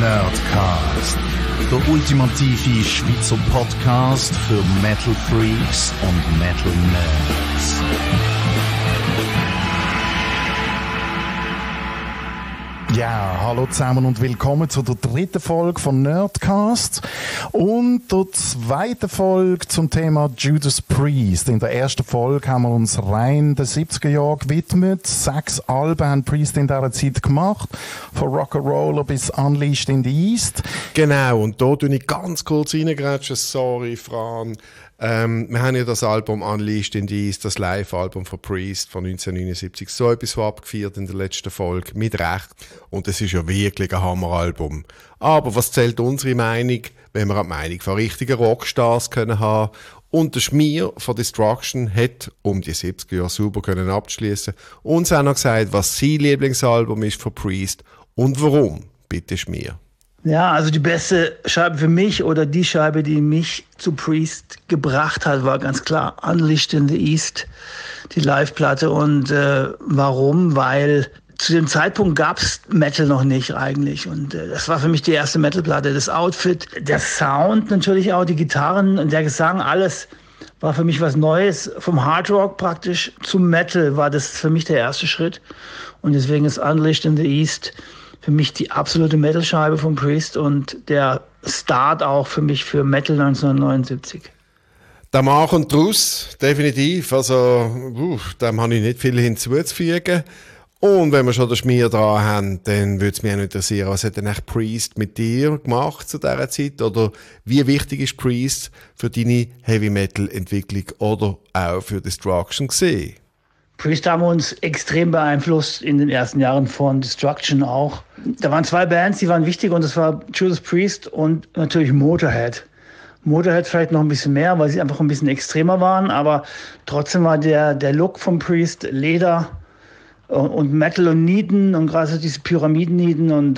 Nerdcast, der ultimative Schweizer Podcast für Metal Freaks und Metal Nerds. Ja, hallo zusammen und willkommen zu der dritten Folge von Nerdcast und der zweiten Folge zum Thema Judas Priest. In der ersten Folge haben wir uns rein den 70er Jahren gewidmet. 6 Alben haben Priest in dieser Zeit gemacht, von Rock'n'Roller bis Unleashed in the East. Genau, und da tue ich ganz kurz reingrätschen, sorry Fran. Wir haben ja das Album Unleashed in the East, das Live-Album von Priest von 1979, so etwas abgefeiert in der letzten Folge, mit Recht. Und es ist ja wirklich ein Hammeralbum. Aber was zählt unsere Meinung, wenn wir auch die Meinung von richtigen Rockstars können haben? Und der Schmier von Destruction hat, um die 70er Jahre sauber können abzuschließen, uns auch noch gesagt, was sein Lieblingsalbum ist von Priest und warum. Bitte Schmier. Ja, also die beste Scheibe für mich oder die Scheibe, die mich zu Priest gebracht hat, war ganz klar Unleashed in the East, die Live-Platte. Und warum? Weil zu dem Zeitpunkt gab's Metal noch nicht eigentlich. Und das war für mich die erste Metal-Platte. Das Outfit, der Sound natürlich auch, die Gitarren und der Gesang, alles war für mich was Neues. Vom Hard Rock praktisch zum Metal war das für mich der erste Schritt. Und deswegen ist Unleashed in the East für mich die absolute Metal-Scheibe von Priest und der Start auch für mich für Metal 1979. Der Mach und Truss, definitiv. Also, dem habe ich nicht viel hinzuzufügen. Und wenn wir schon den Schmier dran haben, dann würde es mich auch interessieren, was hat denn echt Priest mit dir gemacht zu dieser Zeit? Oder wie wichtig ist Priest für deine Heavy-Metal-Entwicklung oder auch für Destruction gesehen? Priest haben uns extrem beeinflusst in den ersten Jahren von Destruction auch. Da waren 2 Bands, die waren wichtig und das war Judas Priest und natürlich Motorhead. Motorhead vielleicht noch ein bisschen mehr, weil sie einfach ein bisschen extremer waren, aber trotzdem war der Look von Priest Leder und Metal und Nieten und gerade so diese Pyramiden-Nieten und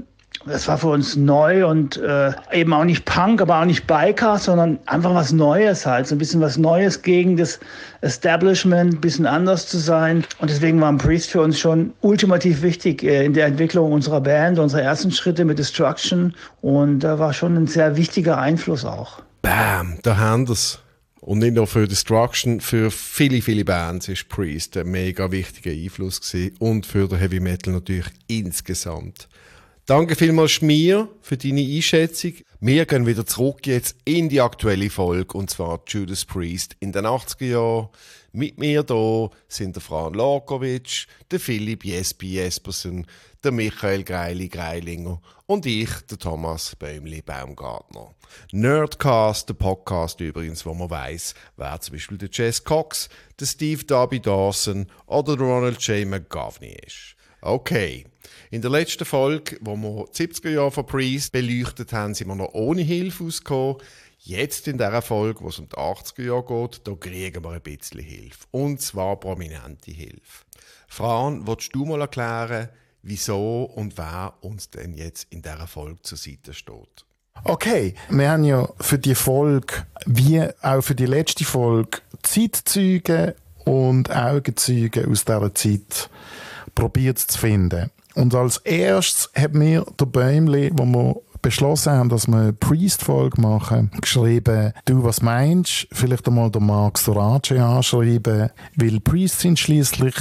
das war für uns neu und eben auch nicht Punk, aber auch nicht Biker, sondern einfach was Neues halt. So ein bisschen was Neues gegen das Establishment, ein bisschen anders zu sein. Und deswegen war Priest für uns schon ultimativ wichtig in der Entwicklung unserer Band, unserer ersten Schritte mit Destruction. Und da war schon ein sehr wichtiger Einfluss auch. Bam, da haben wir es. Und nicht nur für Destruction, für viele, viele Bands ist Priest ein mega wichtiger Einfluss gewesen. Und für den Heavy Metal natürlich insgesamt. Danke vielmals, Schmier, für deine Einschätzung. Wir gehen wieder zurück jetzt in die aktuelle Folge, und zwar Judas Priest in den 80er Jahren. Mit mir hier sind der Fran Lorkowitsch, der Philipp Jespersen, der Michael Greilinger und ich, der Thomas Bäumli-Baumgartner. Nerdcast, der Podcast übrigens, wo man weiss, wer zum Beispiel der Jess Cox, der Steve Darby Dawson oder der Ronald J. McGovney ist. Okay. In der letzten Folge, wo wir die 70er Jahre von Priest beleuchtet haben, sind wir noch ohne Hilfe ausgekommen. Jetzt in dieser Folge, wo es um die 80er Jahre geht, da kriegen wir ein bisschen Hilfe. Und zwar prominente Hilfe. Fran, willst du mal erklären, wieso und wer uns denn jetzt in dieser Folge zur Seite steht? Okay, wir haben ja für die Folge, wie auch für die letzte Folge, Zeitzeugen und Augenzeugen aus dieser Zeit probiert zu finden. Und als erstes hat mir der Bäumli, wo wir beschlossen haben, dass wir eine Priest-Folge machen, geschrieben, du, was meinst? Vielleicht einmal den Mark Sorace anschreiben, weil Priest sind schliesslich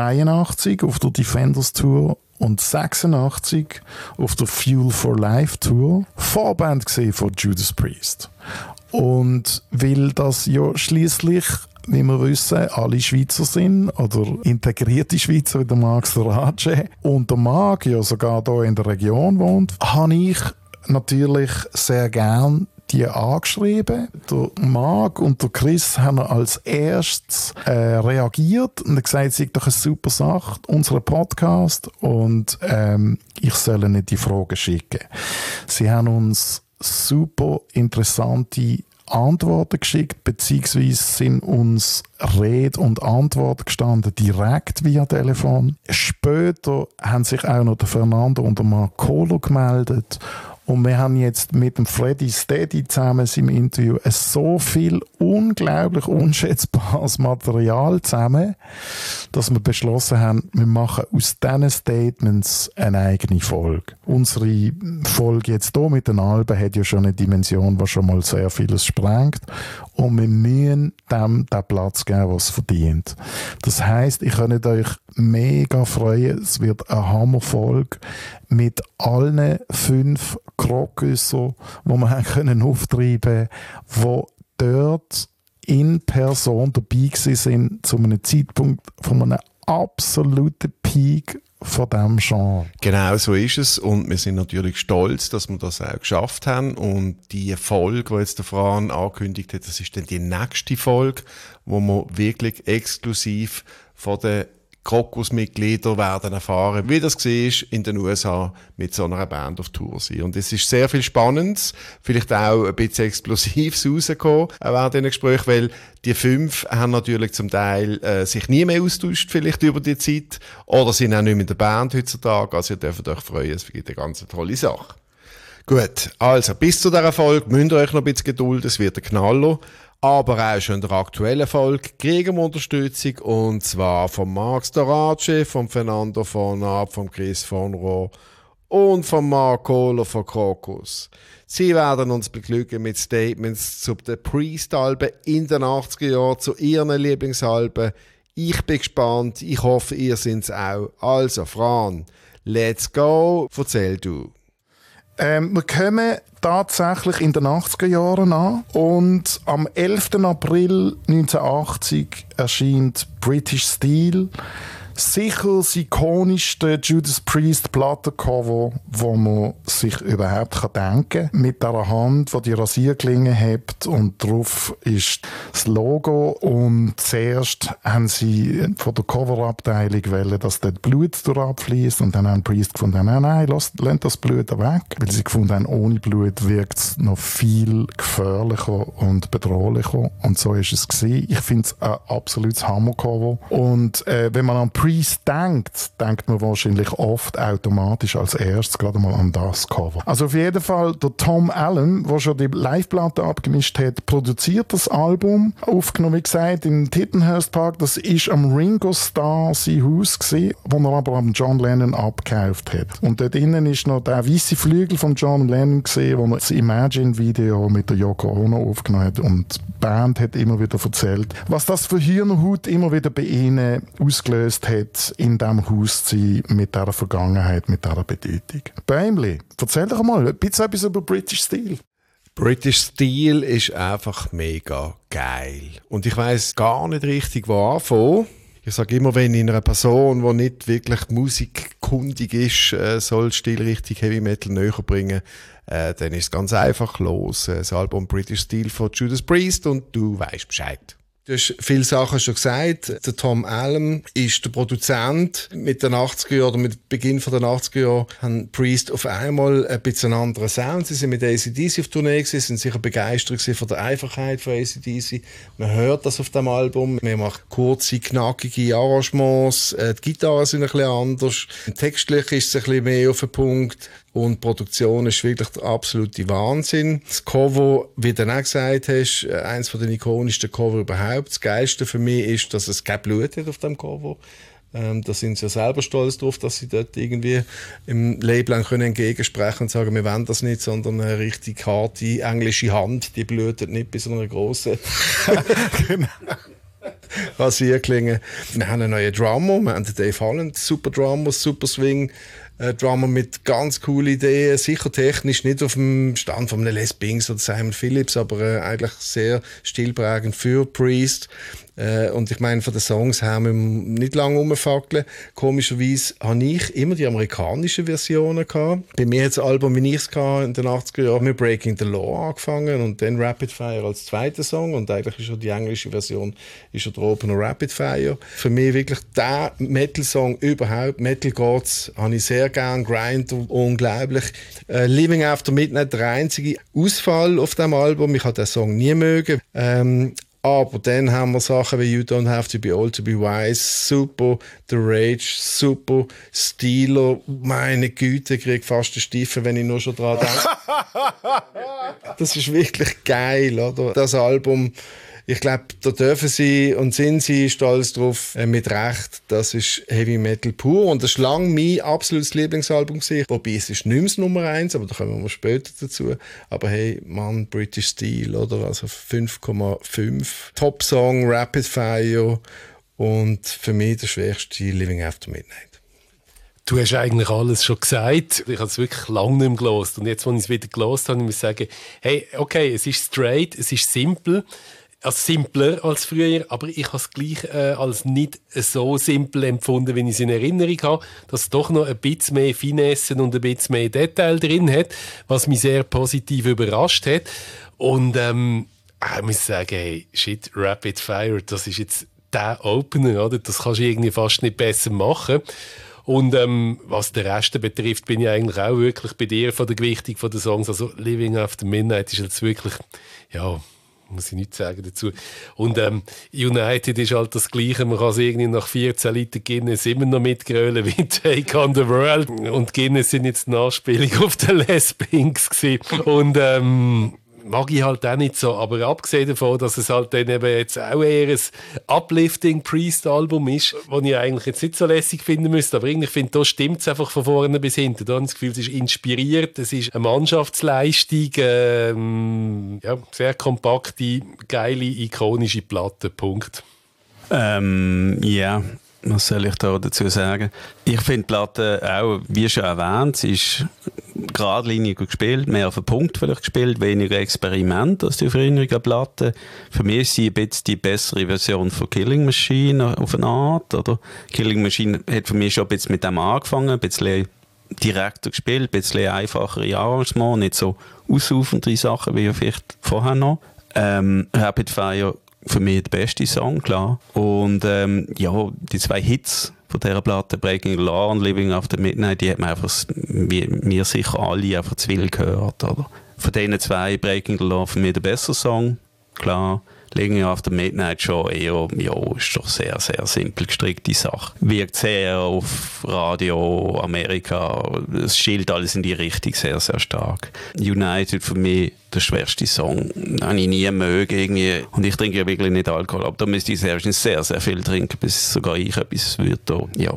82 auf der Defenders Tour und 86 auf der Fuel for Life Tour Vorband gesehen von Judas Priest. Und weil das ja schliesslich, wie wir wissen, alle Schweizer sind oder integrierte Schweizer wie der Mark Sorace und der Mark ja sogar hier in der Region wohnt, habe ich natürlich sehr gern die angeschrieben. Der Mark und der Chris haben als erstes reagiert und gesagt, es sei doch eine super Sache, unser Podcast, und ich soll ihnen die Fragen schicken. Sie haben uns super interessante Antworten geschickt, beziehungsweise sind uns Rede und Antwort gestanden, direkt via Telefon. Später haben sich auch noch der Fernando und der Marcolo gemeldet Und wir haben jetzt mit dem Freddy Steady zusammen im Interview so viel unglaublich unschätzbares Material zusammen, dass wir beschlossen haben, wir machen aus diesen Statements eine eigene Folge. Unsere Folge jetzt hier mit den Alben hat ja schon eine Dimension, die schon mal sehr vieles sprengt. Und wir müssen dem den Platz geben, was es verdient. Das heisst, ich könnt euch mega freuen. Es wird eine Hammerfolge mit allen 5 Krokussen, die wir haben auftreiben können, die dort in Person dabei sind, zu einem Zeitpunkt von einem absoluten Peak von diesem Genre. Genau so ist es und wir sind natürlich stolz, dass wir das auch geschafft haben und die Folge, die jetzt der Fran angekündigt hat, das ist dann die nächste Folge, wo wir wirklich exklusiv von den Krokus-Mitglieder werden erfahren, wie das war, in den USA mit so einer Band auf Tour sein. Und es ist sehr viel Spannendes, vielleicht auch ein bisschen Explosives rausgekommen, während diesen Gesprächen, weil die 5 haben natürlich zum Teil sich nie mehr austauscht, vielleicht über die Zeit, oder sind auch nicht mehr in der Band heutzutage. Also ihr dürft euch freuen, es wird eine ganz tolle Sache. Gut, also bis zu dieser Folge müsst ihr euch noch ein bisschen gedulden, es wird ein Knaller. Aber auch schon in der aktuellen Folge kriegen wir Unterstützung, und zwar von Marc Storace, von Fernando von Ab, von Chris von Roh und von Mark Kohler von Krokus. Sie werden uns beglücken mit Statements zu den Priest-Alben in den 80er Jahren, zu ihren Lieblingsalben. Ich bin gespannt, ich hoffe, ihr seid es auch. Also, Fran, let's go, erzähl du. Wir kommen tatsächlich in den 80er Jahren an und am 11. April 1980 erscheint British Steel, sicher das ikonischste Judas Priest Plattencover, wo man sich überhaupt denken kann. Mit einer Hand, die Rasierklinge hat, und drauf ist das Logo. Und zuerst haben sie von der Coverabteilung wollen, dass dort Blut durchabfließt, und dann haben Priest gefunden, nein, lasst das Blut weg, weil sie gefunden haben, ohne Blut wirkt es noch viel gefährlicher und bedrohlicher, und so ist es gewesen. Ich finde es ein absolutes Hammercover, und wenn man an Priest denkt man wahrscheinlich oft automatisch als erstes gerade mal an das Cover. Also auf jeden Fall, der Tom Allen, der schon die Live-Platte abgemischt hat, produziert das Album. Aufgenommen, wie gesagt, im Tittenhurst Park. Das ist am Ringo Starr sein Haus gewesen, wo er aber am John Lennon abgekauft hat. Und dort innen ist noch der weisse Flügel von John Lennon gesehen, wo er das Imagine-Video mit der Yoko Ono aufgenommen hat. Und die Band hat immer wieder erzählt, was das für Hühnerhaut immer wieder bei ihnen ausgelöst hat, in diesem Haus zu sein, mit dieser Vergangenheit, mit dieser Bedeutung. Bäumli, erzähl doch mal ein bisschen etwas über British Steel. British Steel ist einfach mega geil. Und ich weiss gar nicht richtig, wo anfangen. Ich sage immer, wenn in einer Person, die nicht wirklich musikkundig ist, soll Stilrichtung Heavy Metal näher bringen, dann ist es ganz einfach los. Das Album British Steel von Judas Priest, und du weißt Bescheid. Du hast viele Sachen schon gesagt. Der Tom Allen ist der Produzent. Mit den 80er Jahren oder mit Beginn der 80er Jahre haben Priest auf einmal ein bisschen einen anderen Sound. Sie sind mit AC/DC auf Tournee gewesen, sind sicher begeistert von der Einfachheit von AC/DC. Man hört das auf dem Album. Man macht kurze, knackige Arrangements. Die Gitarren sind ein bisschen anders. Textlich ist es ein bisschen mehr auf den Punkt. Und die Produktion ist wirklich der absolute Wahnsinn. Das Cover, wie du auch gesagt hast, eines von den ikonischsten Cover überhaupt. Das Geilste für mich ist, dass es kein Blut hat auf dem Cover. Da sind sie ja selber stolz drauf, dass sie dort irgendwie im Label können entgegensprechen und sagen, wir wollen das nicht, sondern eine richtig harte englische Hand, die blutet nicht bis zu einer grossen Genau. Rasierklinge. Wir haben einen neuen Drummer, wir haben den Dave Holland, super Drummer, super Swing. Drummer mit ganz coolen Ideen, sicher technisch nicht auf dem Stand von einem Les Binks oder Simon Phillips, aber eigentlich sehr stilprägend für Priest. Und ich meine, von den Songs haben wir nicht lange rumfackeln. Komischerweise habe ich immer die amerikanischen Versionen gehabt. Bei mir hat das Album, wie ich es hatte, in den 80er Jahren mit Breaking the Law angefangen und dann Rapid Fire als zweiter Song. Und eigentlich ist schon die englische Version ist schon der Opener Rapid Fire. Für mich wirklich der Metal-Song überhaupt. Metal Gods habe ich sehr gern, Grind, unglaublich. Living After Midnight, der einzige Ausfall auf dem Album. Ich habe den Song nie mögen. Aber dann haben wir Sachen wie You Don't Have to Be Old to Be Wise, super, The Rage, super, Steeler, meine Güte, ich kriege fast den Stiefel, wenn ich nur schon dran denke. Das ist wirklich geil, oder? Das Album, ich glaube, da dürfen sie und sind sie stolz drauf, mit Recht. Das ist Heavy Metal pur und das war lange mein absolutes Lieblingsalbum gewesen. Wobei, es ist nicht mehr das Nummer 1, aber da kommen wir später dazu. Aber hey, Mann, British Steel, oder? Also 5,5. Top-Song, Rapid Fire und für mich der schwächste Living After Midnight. Du hast eigentlich alles schon gesagt. Ich habe es wirklich lange nicht mehr gehört. Und jetzt, als ich es wieder gehört habe, muss ich sagen, hey, okay, es ist straight, es ist simpel. Also simpler als früher, aber ich habe es gleich als nicht so simpel empfunden, wie ich es in Erinnerung habe, dass es doch noch ein bisschen mehr Finesse und ein bisschen mehr Detail drin hat, was mich sehr positiv überrascht hat. Und ich muss sagen, hey, shit, Rapid Fire, das ist jetzt der Opener, oder? Das kannst du irgendwie fast nicht besser machen. Und was den Rest betrifft, bin ich eigentlich auch wirklich bei dir von der Gewichtung der Songs. Also Living After Midnight ist jetzt wirklich, ja, muss ich nichts sagen dazu. Und United ist halt das Gleiche. Man kann es irgendwie nach 14 Litern Guinness immer noch mitgrölen wie Take on the World. Und Guinness sind jetzt eine Anspielung auf den Les Pinks gewesen. Und mag ich halt auch nicht so. Aber abgesehen davon, dass es halt dann eben jetzt auch eher ein Uplifting Priest-Album ist, das ich eigentlich jetzt nicht so lässig finden müsste. Aber irgendwie finde, da stimmt es einfach von vorne bis hinten. Da habe ich das Gefühl, es ist inspiriert, es ist eine Mannschaftsleistung, ja, sehr kompakte, geile, ikonische Platte. Punkt. Ja, was soll ich da dazu sagen? Ich finde die Platte auch, wie schon erwähnt, sie ist geradliniger gespielt, mehr auf den Punkt vielleicht gespielt, weniger Experiment als die früheren Platten. Für mich ist sie ein bisschen die bessere Version von Killing Machine auf eine Art. Oder? Killing Machine hat für mich schon ein bisschen mit dem angefangen, ein bisschen direkter gespielt, ein bisschen einfachere Arrangements, nicht so ausuferndere Sachen wie vielleicht vorher noch. Rapid Fire für mich der beste Song, klar. Und ja, die 2 Hits von dieser Platte, Breaking the Law und Living After Midnight, die hat man einfach, wir sicher alle, einfach zu viel gehört. Oder? Von diesen 2, Breaking the Law für mich der bessere Song, klar. Living After Midnight schon eher, ja, ist doch sehr, sehr simpel gestrickte Sache. Wirkt sehr auf Radio Amerika, es schielt alles in die Richtung sehr, sehr stark. United für mich der schwerste Song, den habe ich nie mögen irgendwie. Und ich trinke ja wirklich nicht Alkohol, aber da müsste ich sehr, sehr viel trinken, bis sogar ich etwas würde da, ja.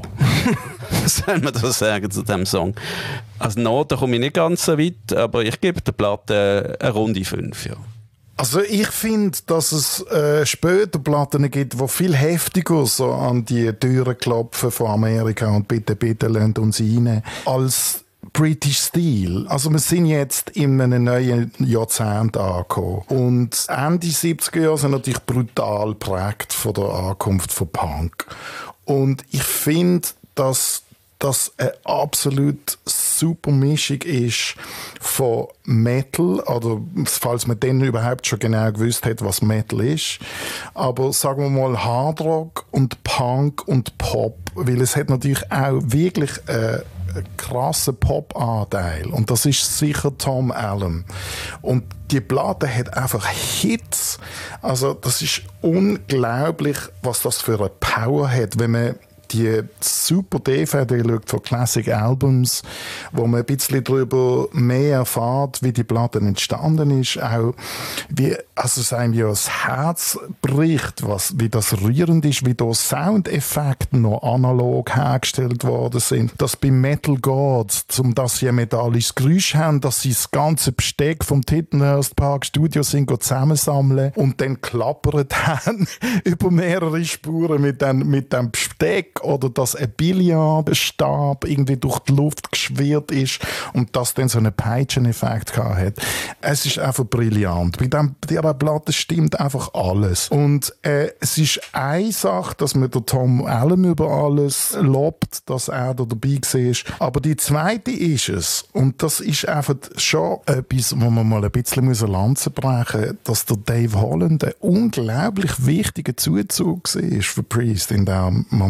Was soll man da sagen zu diesem Song? Als Note komme ich nicht ganz so weit, aber ich gebe der Platte eine runde 5, ja. Also ich finde, dass es später Platten gibt, die viel heftiger so an die Türen klopfen von Amerika und bitte lasst uns rein, als British Steel. Also wir sind jetzt in einem neuen Jahrzehnt angekommen. Und Ende 70er Jahre sind natürlich brutal geprägt von der Ankunft von Punk. Und ich finde, dass das eine absolut super Mischung ist von Metal, oder falls man dann überhaupt schon genau gewusst hat, was Metal ist, aber sagen wir mal Hardrock und Punk und Pop, weil es hat natürlich auch wirklich einen krassen Pop-Anteil und das ist sicher Tom Allen. Und die Platte hat einfach Hits, also das ist unglaublich, was das für eine Power hat, wenn man die super DVD schaut von Classic Albums, wo man ein bisschen darüber mehr erfährt, wie die Platte entstanden ist, auch wie, also es einem ja das Herz bricht, wie das rührend ist, wie da Soundeffekte noch analog hergestellt worden sind, dass bei Metal geht, um dass sie ein metallisches Geräusch haben, dass sie das ganze Besteck vom Tittenhurst Park Studio sind zusammensammeln und dann klappert haben über mehrere Spuren mit dem Besteck, oder dass ein Billardstab irgendwie durch die Luft geschwirrt ist und das dann so einen Peitscheneffekt hat. Es ist einfach brillant. Bei dieser Platte stimmt einfach alles. Und es ist eine Sache, dass man den Tom Allen über alles lobt, dass er da dabei war. Aber die zweite ist es, und das ist einfach schon etwas, wo man mal ein bisschen Lanze brechen muss, dass der Dave Holland ein unglaublich wichtiger Zuzug war für Priest in diesem Moment.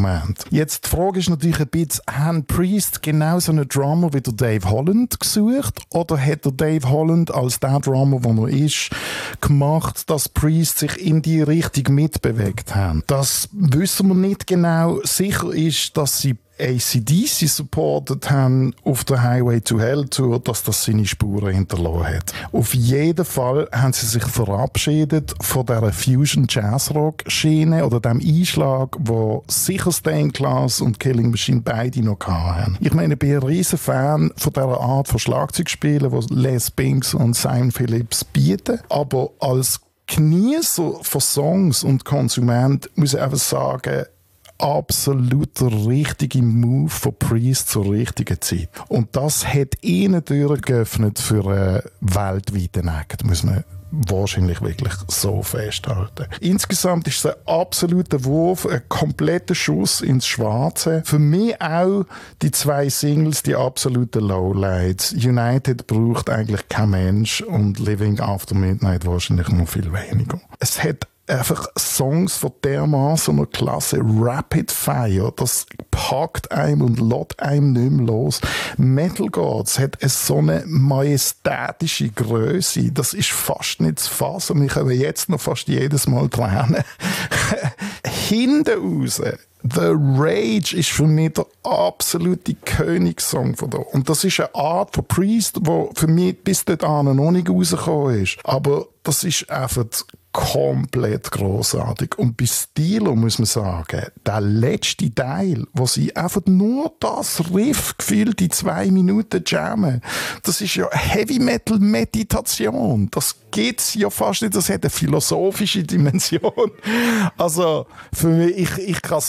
Jetzt die Frage ist natürlich ein bisschen, haben Priest genau so einen Drummer wie der Dave Holland gesucht oder hat der Dave Holland als der Drummer, der er ist, gemacht, dass Priest sich in die Richtung mitbewegt haben? Das wissen wir nicht genau. Sicher ist, dass sie AC/DC supportet haben auf der Highway to Hell Tour, dass das seine Spuren hinterlassen hat. Auf jeden Fall haben sie sich verabschiedet von dieser Fusion-Jazz-Rock-Schiene oder dem Einschlag, wo sicher Stained Glass und Killing Machine beide noch hatten. Ich meine, ich bin ein riesen Fan von dieser Art von Schlagzeugspielen, die Les Binks und Simon Phillips bieten, aber als Genießer von Songs und Konsument muss ich einfach sagen, absolut der richtige Move von Priest zur richtigen Zeit. Und das hat ihnen Türen geöffnet für einen weltweiten Act, muss man wahrscheinlich wirklich so festhalten. Insgesamt ist es ein absoluter Wurf, ein kompletter Schuss ins Schwarze. Für mich auch die 2 Singles, die absoluten Lowlights. United braucht eigentlich kein Mensch und Living After Midnight wahrscheinlich noch viel weniger. Es hat einfach Songs von dermaßen Klasse, Rapid Fire, das packt einem und lässt einem nicht mehr los. Metal Gods hat so eine majestätische Größe, das ist fast nicht zu fassen. Wir können jetzt noch fast jedes Mal tränen. Hinten raus, The Rage ist für mich der absolute Königssong von da. Und das ist eine Art von Priest, die für mich bis dahin noch nicht rausgekommen ist. Aber das ist einfach komplett grossartig. Und bei Steeler muss man sagen, der letzte Teil, wo sie einfach nur das Riff gefühlt in 2 Minuten jammen, das ist ja Heavy Metal Meditation. Das gibt's ja fast nicht. Das hat eine philosophische Dimension. Also, für mich, ich kann's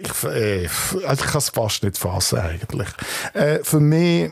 fast nicht fassen, eigentlich. Für mich,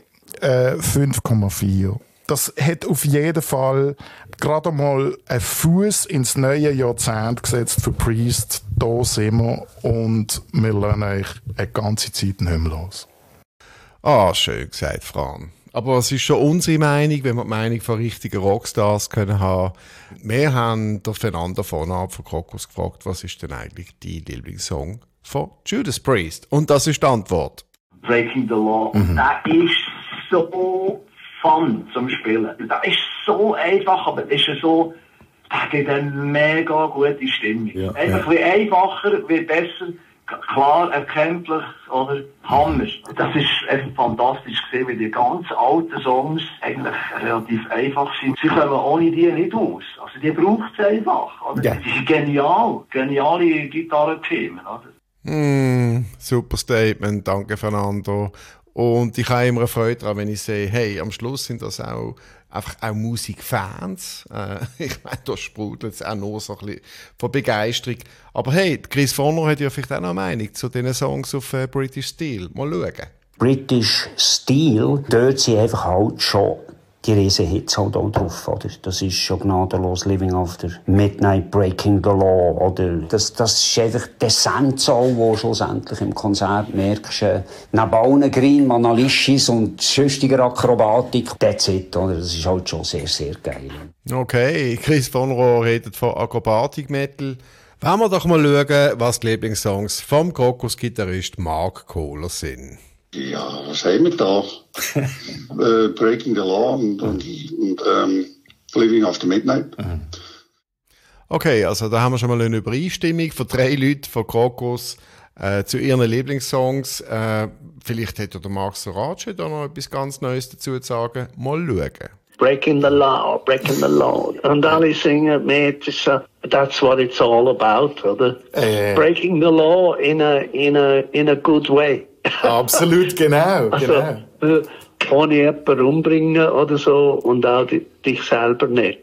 5,4. Das hat auf jeden Fall gerade mal einen Fuß ins neue Jahrzehnt gesetzt für Priest. Da sind wir und wir lassen euch eine ganze Zeit nicht mehr los. Ah, schön gesagt, Fran. Aber es ist schon unsere Meinung, wenn wir die Meinung von richtigen Rockstars können haben. Wir haben den Fernando von Krokus gefragt, was ist denn eigentlich dein Lieblingssong von Judas Priest? Und das ist die Antwort. Breaking the Law. Das ist so Fun zum Spielen. Das ist so einfach, aber das ist so, das gibt eine mega gute Stimmung. Ja, einfach wie einfacher, wie besser, klar, erkenntlich, oder Hammer. Das ist echt fantastisch gesehen, weil die ganz alten Songs eigentlich relativ einfach sind. Sie kommen ohne die nicht aus. Also die braucht es einfach. Oder? Ja. Die sind genial. Geniale Gitarrenthemen. Super Statement, danke Fernando. Und ich habe immer eine Freude daran, wenn ich sehe, hey, am Schluss sind das auch einfach auch Musikfans. Ich meine, da sprudelt es auch nur so ein bisschen von Begeisterung. Aber hey, Chris Vonner hat ja vielleicht auch noch eine Meinung zu diesen Songs auf British Steel. Mal schauen. British Steel, dort sind einfach halt schon die riesen Hits halt auch drauf, oder? Das ist schon gnadenlos Living After Midnight, Breaking the Law, oder? Das ist einfach die Essenz auch, wo schlussendlich im Konzert merkst, neben allen Green, Manalischis und sonstiger Akrobatik, that's it, oder? Das ist halt schon sehr, sehr geil. Okay, Chris von Rohr redet von Akrobatik-Metal. Wollen wir doch mal schauen, was die Lieblingssongs vom Krokus-Gitarrist Mark Kohler sind. Ja, was haben wir da? Breaking the Law und Living After Midnight. Okay, also da haben wir schon mal eine Übereinstimmung von 3 Leuten von Krokus zu ihren Lieblingssongs. Vielleicht hätte der Marc Sorace da noch etwas ganz Neues dazu zu sagen. Mal schauen. Breaking the law. Und alle singen mit, that's what it's all about, oder? Breaking the law in a good way. Absolut, genau. Also, ohne jemanden umbringen oder so und auch dich selber nicht.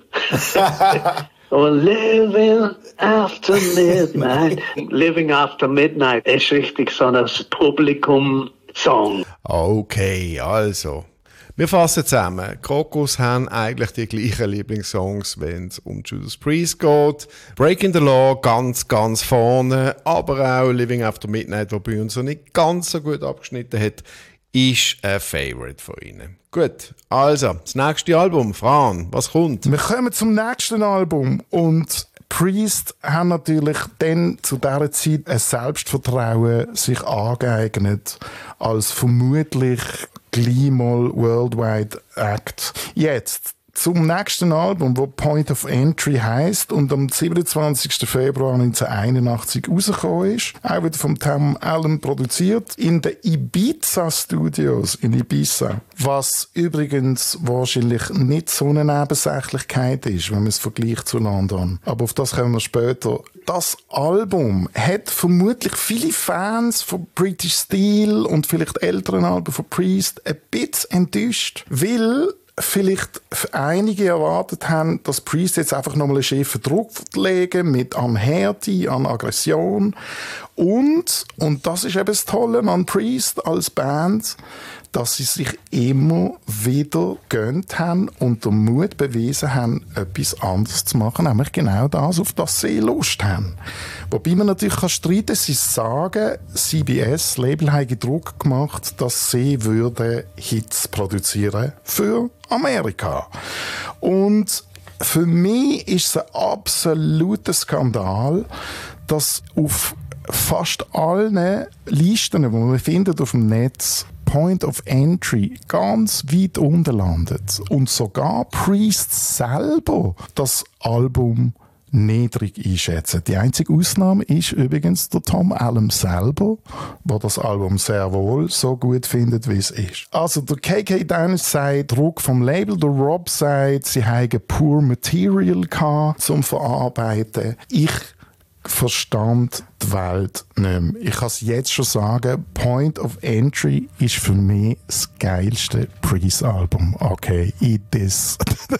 Und Living After Midnight. Living After Midnight ist richtig so ein Publikum-Song. Okay, also. Wir fassen zusammen. Krokus haben eigentlich die gleichen Lieblingssongs, wenn es um Judas Priest geht. Breaking the Law ganz, ganz vorne, aber auch Living After Midnight, der bei uns noch nicht ganz so gut abgeschnitten hat, ist ein Favorite von ihnen. Gut, also, das nächste Album. Fran, was kommt? Wir kommen zum nächsten Album und Priest haben natürlich dann zu dieser Zeit ein Selbstvertrauen sich angeeignet als vermutlich gleich mal Worldwide Act. Jetzt zum nächsten Album, wo Point of Entry heisst und am 27. Februar 1981 rausgekommen ist. Auch wieder vom Tom Allen produziert. In den Ibiza Studios in Ibiza. Was übrigens wahrscheinlich nicht so eine Nebensächlichkeit ist, wenn man es vergleicht zu London. Aber auf das kommen wir später. Das Album hat vermutlich viele Fans von British Steel und vielleicht älteren Alben von Priest ein bisschen enttäuscht. Weil vielleicht einige erwartet haben, dass Priest jetzt einfach nochmal einen schiefen Druck legen mit an Härte, an Aggression. Und das ist eben das Tolle an Priest als Band, dass sie sich immer wieder gegönnt haben und den Mut bewiesen haben, etwas anderes zu machen, nämlich genau das, auf das sie Lust haben. Wobei man natürlich streiten kann, sie sagen, CBS, Label, habe Druck gemacht, dass sie würde Hits produzieren für Amerika. Und für mich ist es ein absoluter Skandal, dass auf fast allen Listen, die man findet auf dem Netz, Point of Entry ganz weit unten landet. Und sogar Priest selber das Album niedrig einschätzen. Die einzige Ausnahme ist übrigens der Tom Allen selber, der das Album sehr wohl so gut findet, wie es ist. Also der KK Daniels sagt, Druck vom Label, der Rob sagt, sie haben Poor Material gehabt zum Verarbeiten. Ich verstand die Welt nicht mehr. Ich kann es jetzt schon sagen, Point of Entry ist für mich das geilste Priest-Album. Okay, it is.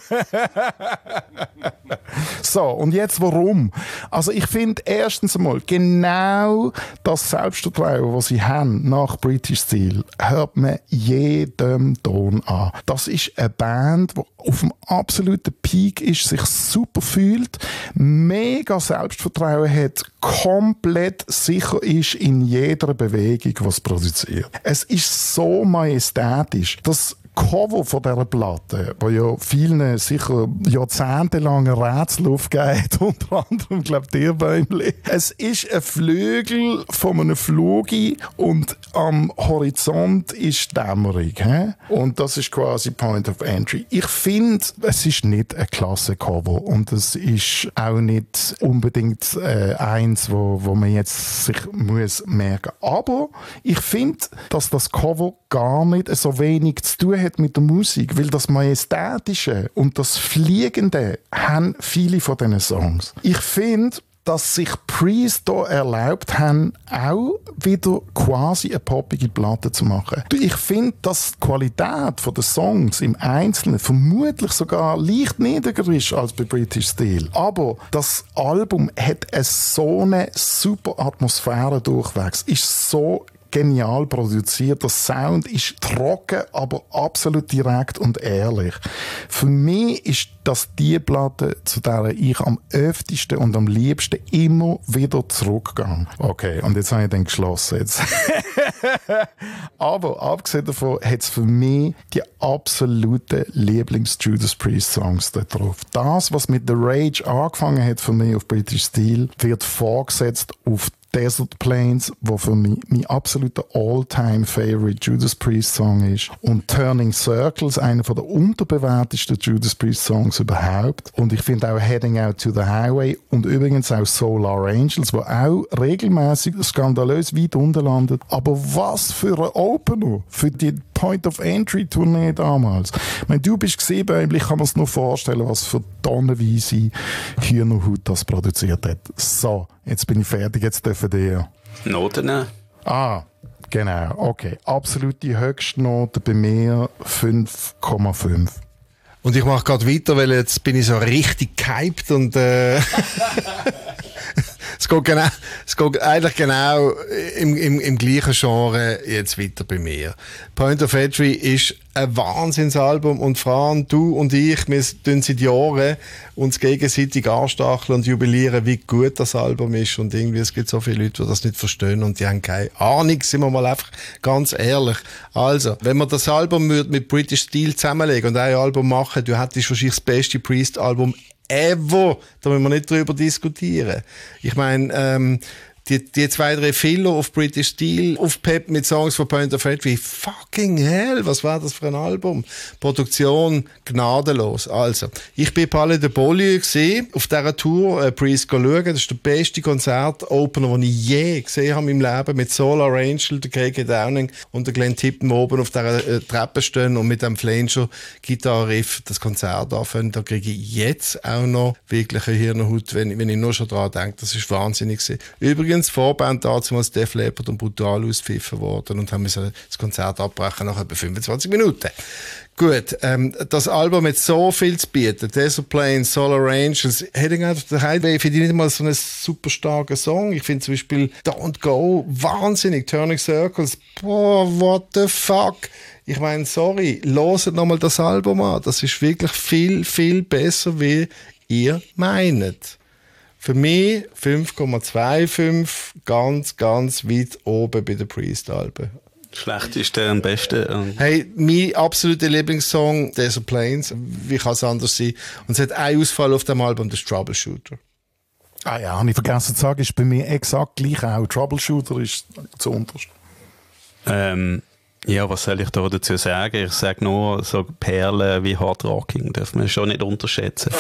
So, und jetzt warum? Also ich finde erstens einmal, genau das Selbstvertrauen, das sie haben nach British Steel, hört man jedem Ton an. Das ist eine Band, die auf dem absoluten Peak ist, sich super fühlt, mega Selbstvertrauen hat, komplett sicher ist in jeder Bewegung, was produziert. Es ist so majestätisch. Das Cover von dieser Platte, wo ja vielen sicher jahrzehntelang ein Rätsel aufgeht, unter anderem, glaube ich, dir, Bäumli. Es ist ein Flügel von einem Flugi und am Horizont ist Dämmerung. Und das ist quasi Point of Entry. Ich finde, es ist nicht ein klasse Cover und es ist auch nicht unbedingt eins, wo man jetzt sich muss merken. Aber ich finde, dass das Cover gar nicht so wenig zu tun hat mit der Musik, weil das Majestätische und das Fliegende haben viele von diesen Songs. Ich finde, dass sich Priest hier erlaubt haben, auch wieder quasi eine poppige Platte zu machen. Ich finde, dass die Qualität der Songs im Einzelnen vermutlich sogar leicht niedriger ist als bei British Steel. Aber das Album hat so eine super Atmosphäre durchwegs, ist so genial produziert. Der Sound ist trocken, aber absolut direkt und ehrlich. Für mich ist das die Platte, zu der ich am öftesten und am liebsten immer wieder zurückgehe. Okay, und jetzt habe ich dann geschlossen. Jetzt. Aber abgesehen davon hat es für mich die absoluten Lieblings-Judas Priest-Songs da drauf. Das, was mit The Rage angefangen hat für mich auf British Steel, wird fortgesetzt auf Desert Plains, wo für mich mein absoluter All-Time-Favorite Judas Priest-Song ist. Und Turning Circles, einer der unterbewertesten Judas Priest-Songs überhaupt. Und ich finde auch Heading Out to the Highway und übrigens auch Solar Angels, wo auch regelmäßig skandalös weit unten landet. Aber was für ein Opener für die Point-of-Entry-Tournee damals. Ich meine, du bist gesehen, ich kann mir es nur vorstellen, was für tonnenweise Hühnerhaut das produziert hat. So, jetzt bin ich fertig, jetzt dürfen die Noten nehmen. Ah, genau, okay. Absolute Höchstnote bei mir 5,5. Und ich mache gerade weiter, weil jetzt bin ich so richtig gehypt und es geht eigentlich genau im gleichen Genre jetzt weiter bei mir. Point of Entry ist ein Wahnsinnsalbum und Fran, du und ich, wir tun seit Jahren uns gegenseitig anstacheln und jubilieren, wie gut das Album ist und irgendwie, es gibt so viele Leute, die das nicht verstehen und die haben keine Ahnung, sind wir mal einfach ganz ehrlich. Also, wenn man das Album mit British Steel zusammenlegen und ein Album machen, du hättest wahrscheinlich das beste Priest-Album ever. Da müssen wir nicht drüber diskutieren. Ich meine, die 2, 3 Filler auf British Steel, auf Pep mit Songs von Point of Entry, fucking hell, was war das für ein Album? Produktion gnadenlos. Also, ich bin Palais de Beaulieu gesehen, auf dieser Tour, Priest schauen. Das ist der beste Konzertopener, den ich je gesehen habe in meinem Leben, mit Solar Angel, der K.K. Downing und der Glenn Tipton oben auf dieser Treppe stehen und mit dem Flanger-Gitarre-Riff das Konzert anfangen. Da kriege ich jetzt auch noch wirklich eine Hirnhaut, wenn ich nur schon daran denke. Das ist wahnsinnig gewesen. Übrigens, Vorband dazu als Def Leppard und brutal auspfiffen worden und haben müssen das Konzert abbrechen nach etwa 25 Minuten. Gut, das Album hat so viel zu bieten. Desert Plains, Solar Angels, Heading Out of the Highway, finde ich nicht mal so einen super starken Song. Ich finde zum Beispiel Don't Go wahnsinnig, Turning Circles, boah, what the fuck. Ich meine, sorry, hört nochmal das Album an. Das ist wirklich viel, viel besser, wie ihr meint. Für mich 5,25, ganz, ganz weit oben bei den Priest-Alben. Schlecht ist der am besten. Hey, mein absoluter Lieblingssong, Desert Plains, wie kann es anders sein? Und es hat einen Ausfall auf dem Album, das ist Troubleshooter. Ah ja, habe ich vergessen zu sagen, ist bei mir exakt gleich auch. Troubleshooter ist zuunterst. Ja, was soll ich da dazu sagen? Ich sage nur, so Perlen wie Hard Rocking darf man schon nicht unterschätzen.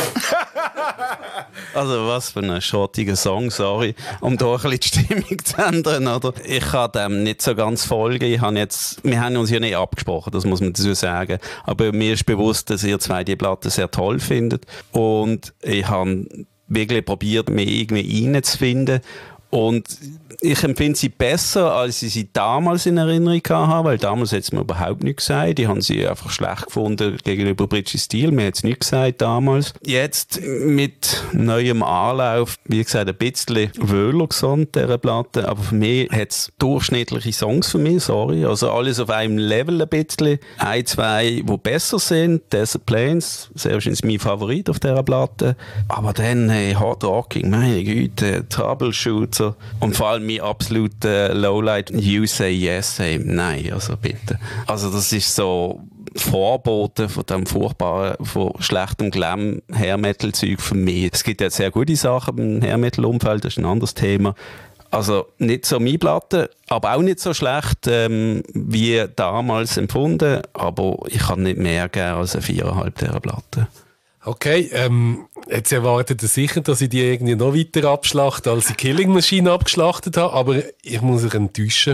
Also was für ein schrottiger Song, sorry, um da ein bisschen die Stimmung zu ändern, oder? Ich kann dem nicht so ganz folgen. Wir haben uns ja nicht abgesprochen, das muss man dazu sagen. Aber mir ist bewusst, dass ihr zwei die Platte sehr toll findet. Und ich habe wirklich probiert, mich irgendwie reinzufinden. Und ich empfinde sie besser, als ich sie damals in Erinnerung hatte, weil damals hat sie mir überhaupt nichts gesagt. Die haben sie einfach schlecht gefunden gegenüber British Steel. Mir hat es nichts gesagt damals. Jetzt mit neuem Anlauf, wie gesagt, ein bisschen wöhler gesandt, dieser Platte. Aber für mich hat es durchschnittliche Songs für mich, sorry. Also alles auf einem Level ein bisschen. Ein, zwei, die besser sind. Desert Plains, sehr wahrscheinlich mein Favorit auf dieser Platte. Aber dann, hey, Hard Rocking, meine Güte, Troubleshooter. Und vor allem mein absoluter Lowlight, You Say Yes, Say Nein, also bitte. Also das ist so Vorbote von dem furchtbaren, von schlechtem Glam Hair-Metal-Zeug für mich. Es gibt ja sehr gute Sachen im Hair-Metal-Umfeld, das ist ein anderes Thema. Also nicht so meine Platte, aber auch nicht so schlecht wie damals empfunden, aber ich kann nicht mehr geben als eine 4,5 dieser Platte. Okay, jetzt erwartet ihr sicher, dass ich die irgendwie noch weiter abschlachte, als ich Killing Machine abgeschlachtet habe, aber ich muss euch enttäuschen.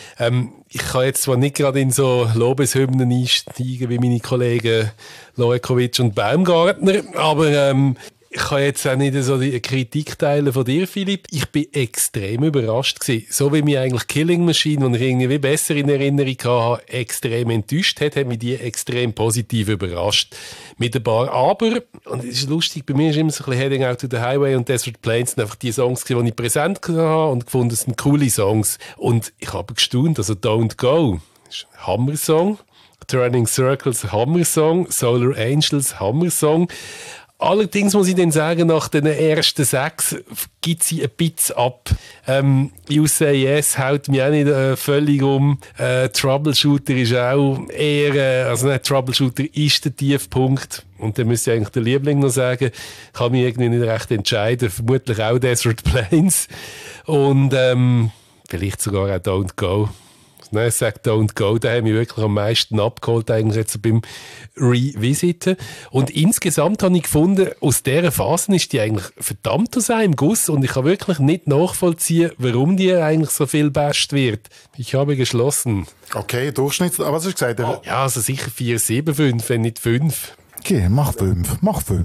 Ich kann jetzt zwar nicht gerade in so Lobeshymnen einsteigen wie meine Kollegen Lojkovic und Baumgartner, aber ich kann jetzt auch nicht so die Kritik teilen von dir, Philipp. Ich bin extrem überrascht gewesen. So wie mich eigentlich Killing Machine, die ich irgendwie besser in Erinnerung hatte, extrem enttäuscht hat mich die extrem positiv überrascht. Mit ein paar Aber, und es ist lustig, bei mir ist immer so ein bisschen Heading Out to the Highway und Desert Plains sind einfach die Songs, die ich präsent hatte und gefunden, es sind coole Songs. Und ich habe gestaunt, also Don't Go, das ist ein Hammersong. Turning Circles, Hammersong. Solar Angels, Hammersong. Allerdings muss ich dann sagen, nach den ersten 6 gibt sie ein bisschen ab. You Say Yes haut mich auch nicht völlig um. Troubleshooter ist auch eher, also nicht Troubleshooter ist der Tiefpunkt. Und dann müsste ich eigentlich der Liebling noch sagen, kann mich irgendwie nicht recht entscheiden. Vermutlich auch Desert Plains. Und vielleicht sogar auch Don't Go. Nein, ich sage Don't Go, da haben wir wirklich am meisten abgeholt, eigentlich jetzt beim Revisiten. Und insgesamt habe ich gefunden, aus dieser Phase ist die eigentlich verdammt aus einem Guss und ich kann wirklich nicht nachvollziehen, warum die eigentlich so viel basht wird. Ich habe geschlossen. Okay, Durchschnitt, aber was hast du gesagt? Ja, also sicher 4,75, wenn nicht 5. Okay, mach 5.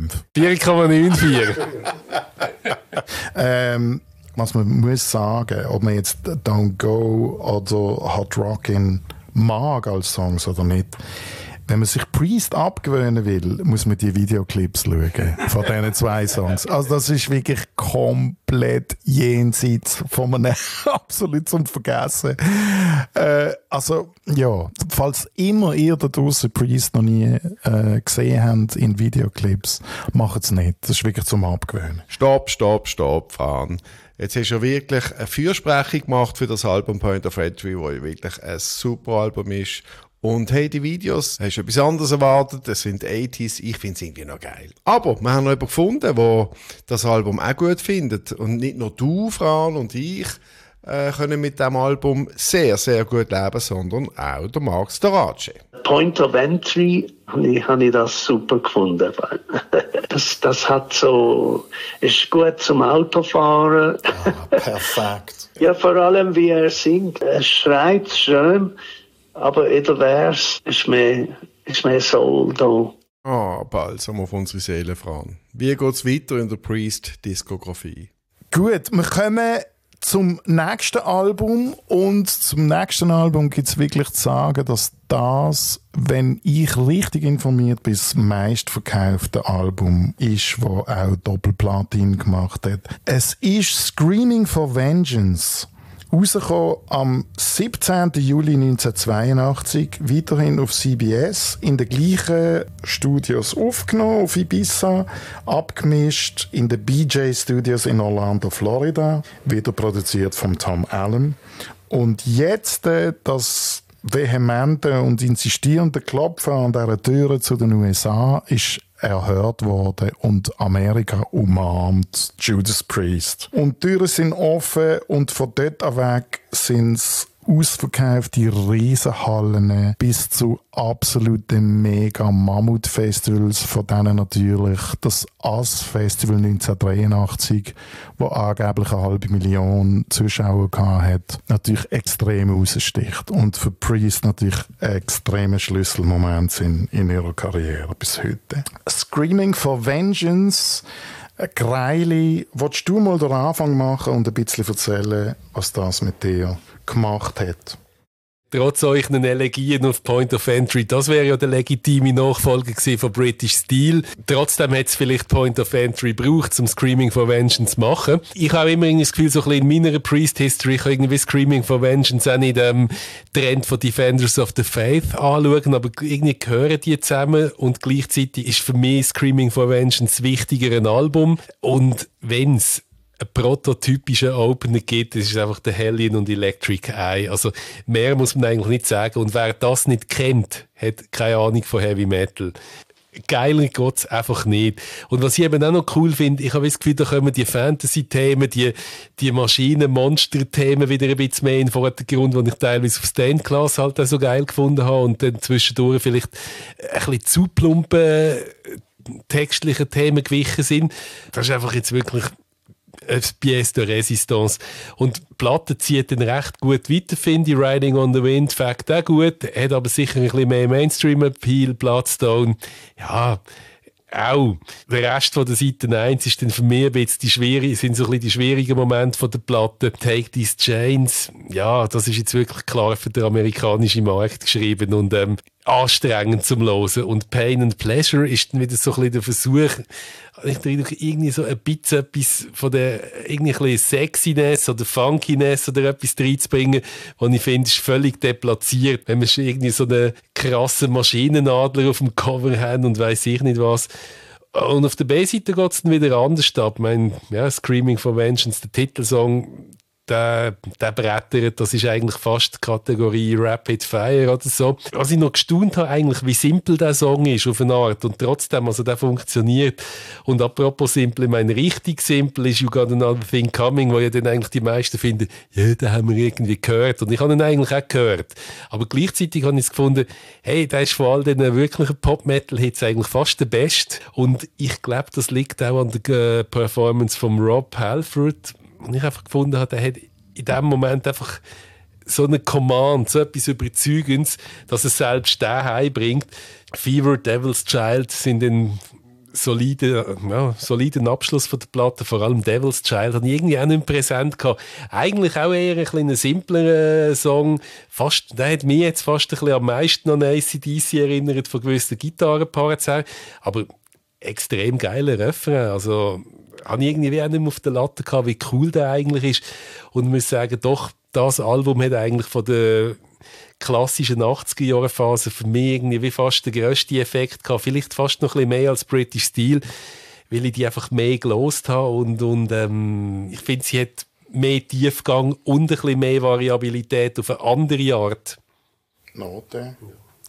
4,94. Was man muss sagen, ob man jetzt Don't Go oder Hard Rockin' mag als Songs oder nicht. Wenn man sich Priest abgewöhnen will, muss man die Videoclips schauen von diesen 2 Songs. Also das ist wirklich komplett jenseits von einem absolut zum Vergessen. Also ja, falls immer ihr da draussen Priest noch nie gesehen habt in Videoclips, macht es nicht. Das ist wirklich zum Abgewöhnen. Stopp, Fan. Jetzt hast du ja wirklich eine Fürsprechung gemacht für das Album Point of Entry, wo wirklich ein super Album ist. Und hey, die Videos, hast du etwas anderes erwartet, das sind 80s, ich finde es irgendwie noch geil. Aber wir haben noch jemanden gefunden, der das Album auch gut findet. Und nicht nur du, Fran und ich, können mit diesem Album sehr, sehr gut leben, sondern auch der Marc Storace. Point of Entry habe ich das super gefunden. Das hat so, ist gut zum Autofahren. Perfekt. Ja, vor allem wie er singt. Er schreit schön, aber in der Vers ist mehr Soul da. Balsam auf unsere Seele, Fran. Wie geht es weiter in der Priest-Diskografie? Gut, wir kommen zum nächsten Album, und zum nächsten Album gibt es wirklich zu sagen, dass das, wenn ich richtig informiert bin, das meistverkaufte Album ist, das auch Doppelplatin gemacht hat. Es ist Screaming for Vengeance. Rausgekommen am 17. Juli 1982, weiterhin auf CBS, in den gleichen Studios aufgenommen, auf Ibiza, abgemischt in den BJ Studios in Orlando, Florida, wieder produziert von Tom Allen. Und jetzt das vehemente und insistierende Klopfen an dieser Türe zu den USA ist erhört worden und Amerika umarmt Judas Priest. Und die Türen sind offen und von dort weg sind es ausverkaufte Riesenhallen bis zu absoluten Mega-Mammut-Festivals, von denen natürlich das AS-Festival 1983, wo angeblich 500.000 Zuschauer hat, natürlich extrem raussticht und für Priest natürlich ein extremer Schlüsselmoment sind in ihrer Karriere bis heute. Screaming for Vengeance, Greili, willst du mal den Anfang machen und ein bisschen erzählen, was das mit dir gemacht hat? Trotz euren Elegien auf Point of Entry, das wäre ja der legitime Nachfolger gewesen von British Steel. Trotzdem hat es vielleicht Point of Entry gebraucht, um Screaming for Vengeance zu machen. Ich habe immer das Gefühl, so ein bisschen in meiner Priest-History, ich kann irgendwie Screaming for Vengeance auch nicht Trend von Defenders of the Faith anschauen, aber irgendwie gehören die zusammen und gleichzeitig ist für mich Screaming for Vengeance wichtiger ein Album. Und wenn es ein prototypischer Opener gibt, das ist einfach der Hellion und Electric Eye. Also mehr muss man eigentlich nicht sagen. Und wer das nicht kennt, hat keine Ahnung von Heavy Metal. Geiler geht's einfach nicht. Und was ich eben auch noch cool finde, ich habe das Gefühl, da kommen die Fantasy-Themen, die Maschinen-Monster-Themen wieder ein bisschen mehr in den Vordergrund, die ich teilweise auf Stained Class halt auch so geil gefunden habe und dann zwischendurch vielleicht ein bisschen zu plumpe textliche Themen gewichen sind. Das ist einfach jetzt wirklich ein Pièce de Résistance. Und die Platte zieht dann recht gut weiter, finde ich. Riding on the Wind fängt auch gut, hat aber sicher ein bisschen mehr Mainstream-Appeal. Bloodstone, ja, auch. Der Rest von der Seite 1 ist dann für mich ein bisschen sind so ein bisschen die schwierigen Momente von der Platte. Take These Chains, ja, das ist jetzt wirklich klar für den amerikanischen Markt geschrieben und anstrengend zum Hören. Und Pain and Pleasure ist dann wieder so ein bisschen der Versuch, irgendwie so ein bisschen etwas von der irgendwie ein bisschen Sexiness oder Funkiness oder etwas reinzubringen, was ich finde, ist völlig deplatziert. Wenn wir schon irgendwie so einen krassen Maschinenadler auf dem Cover haben und weiss ich nicht was. Und auf der B-Seite geht es dann wieder anders ab. Ich meine, ja, Screaming for Vengeance, der Titelsong, der brettert, das ist eigentlich fast die Kategorie Rapid Fire oder so. Was ich noch gestaunt habe, eigentlich, wie simpel der Song ist auf eine Art und trotzdem, also der funktioniert. Und apropos simpel, ich meine, richtig simpel ist You Got Another Thing Coming, wo ja dann eigentlich die meisten finden, ja, den haben wir irgendwie gehört. Und ich habe ihn eigentlich auch gehört. Aber gleichzeitig habe ich es gefunden, hey, der ist vor all den wirklichen Pop-Metal-Hits eigentlich fast der Beste. Und ich glaube, das liegt auch an der Performance von Rob Halford. Und ich einfach gefunden habe, der hat in dem Moment einfach so eine Command, so etwas Überzeugendes, dass er selbst den heimbringt. Fever, Devil's Child sind ein soliden Abschluss von der Platte, vor allem Devil's Child, habe ich irgendwie auch nicht präsent gehabt. Eigentlich auch eher ein bisschen simplerer Song. Der hat mich jetzt fast ein bisschen am meisten an AC/DC erinnert, von gewissen Gitarrenparts her. Aber extrem geiler Refrain. Also, habe ich irgendwie auch nicht mehr auf der Latte gehabt, wie cool der eigentlich ist. Und ich muss sagen, doch, das Album hat eigentlich von der klassischen 80er-Jahre-Phase für mich irgendwie wie fast den grössten Effekt gehabt. Vielleicht fast noch ein bisschen mehr als British Steel, weil ich die einfach mehr gelost habe. Und ich finde, sie hat mehr Tiefgang und ein bisschen mehr Variabilität auf eine andere Art. Note?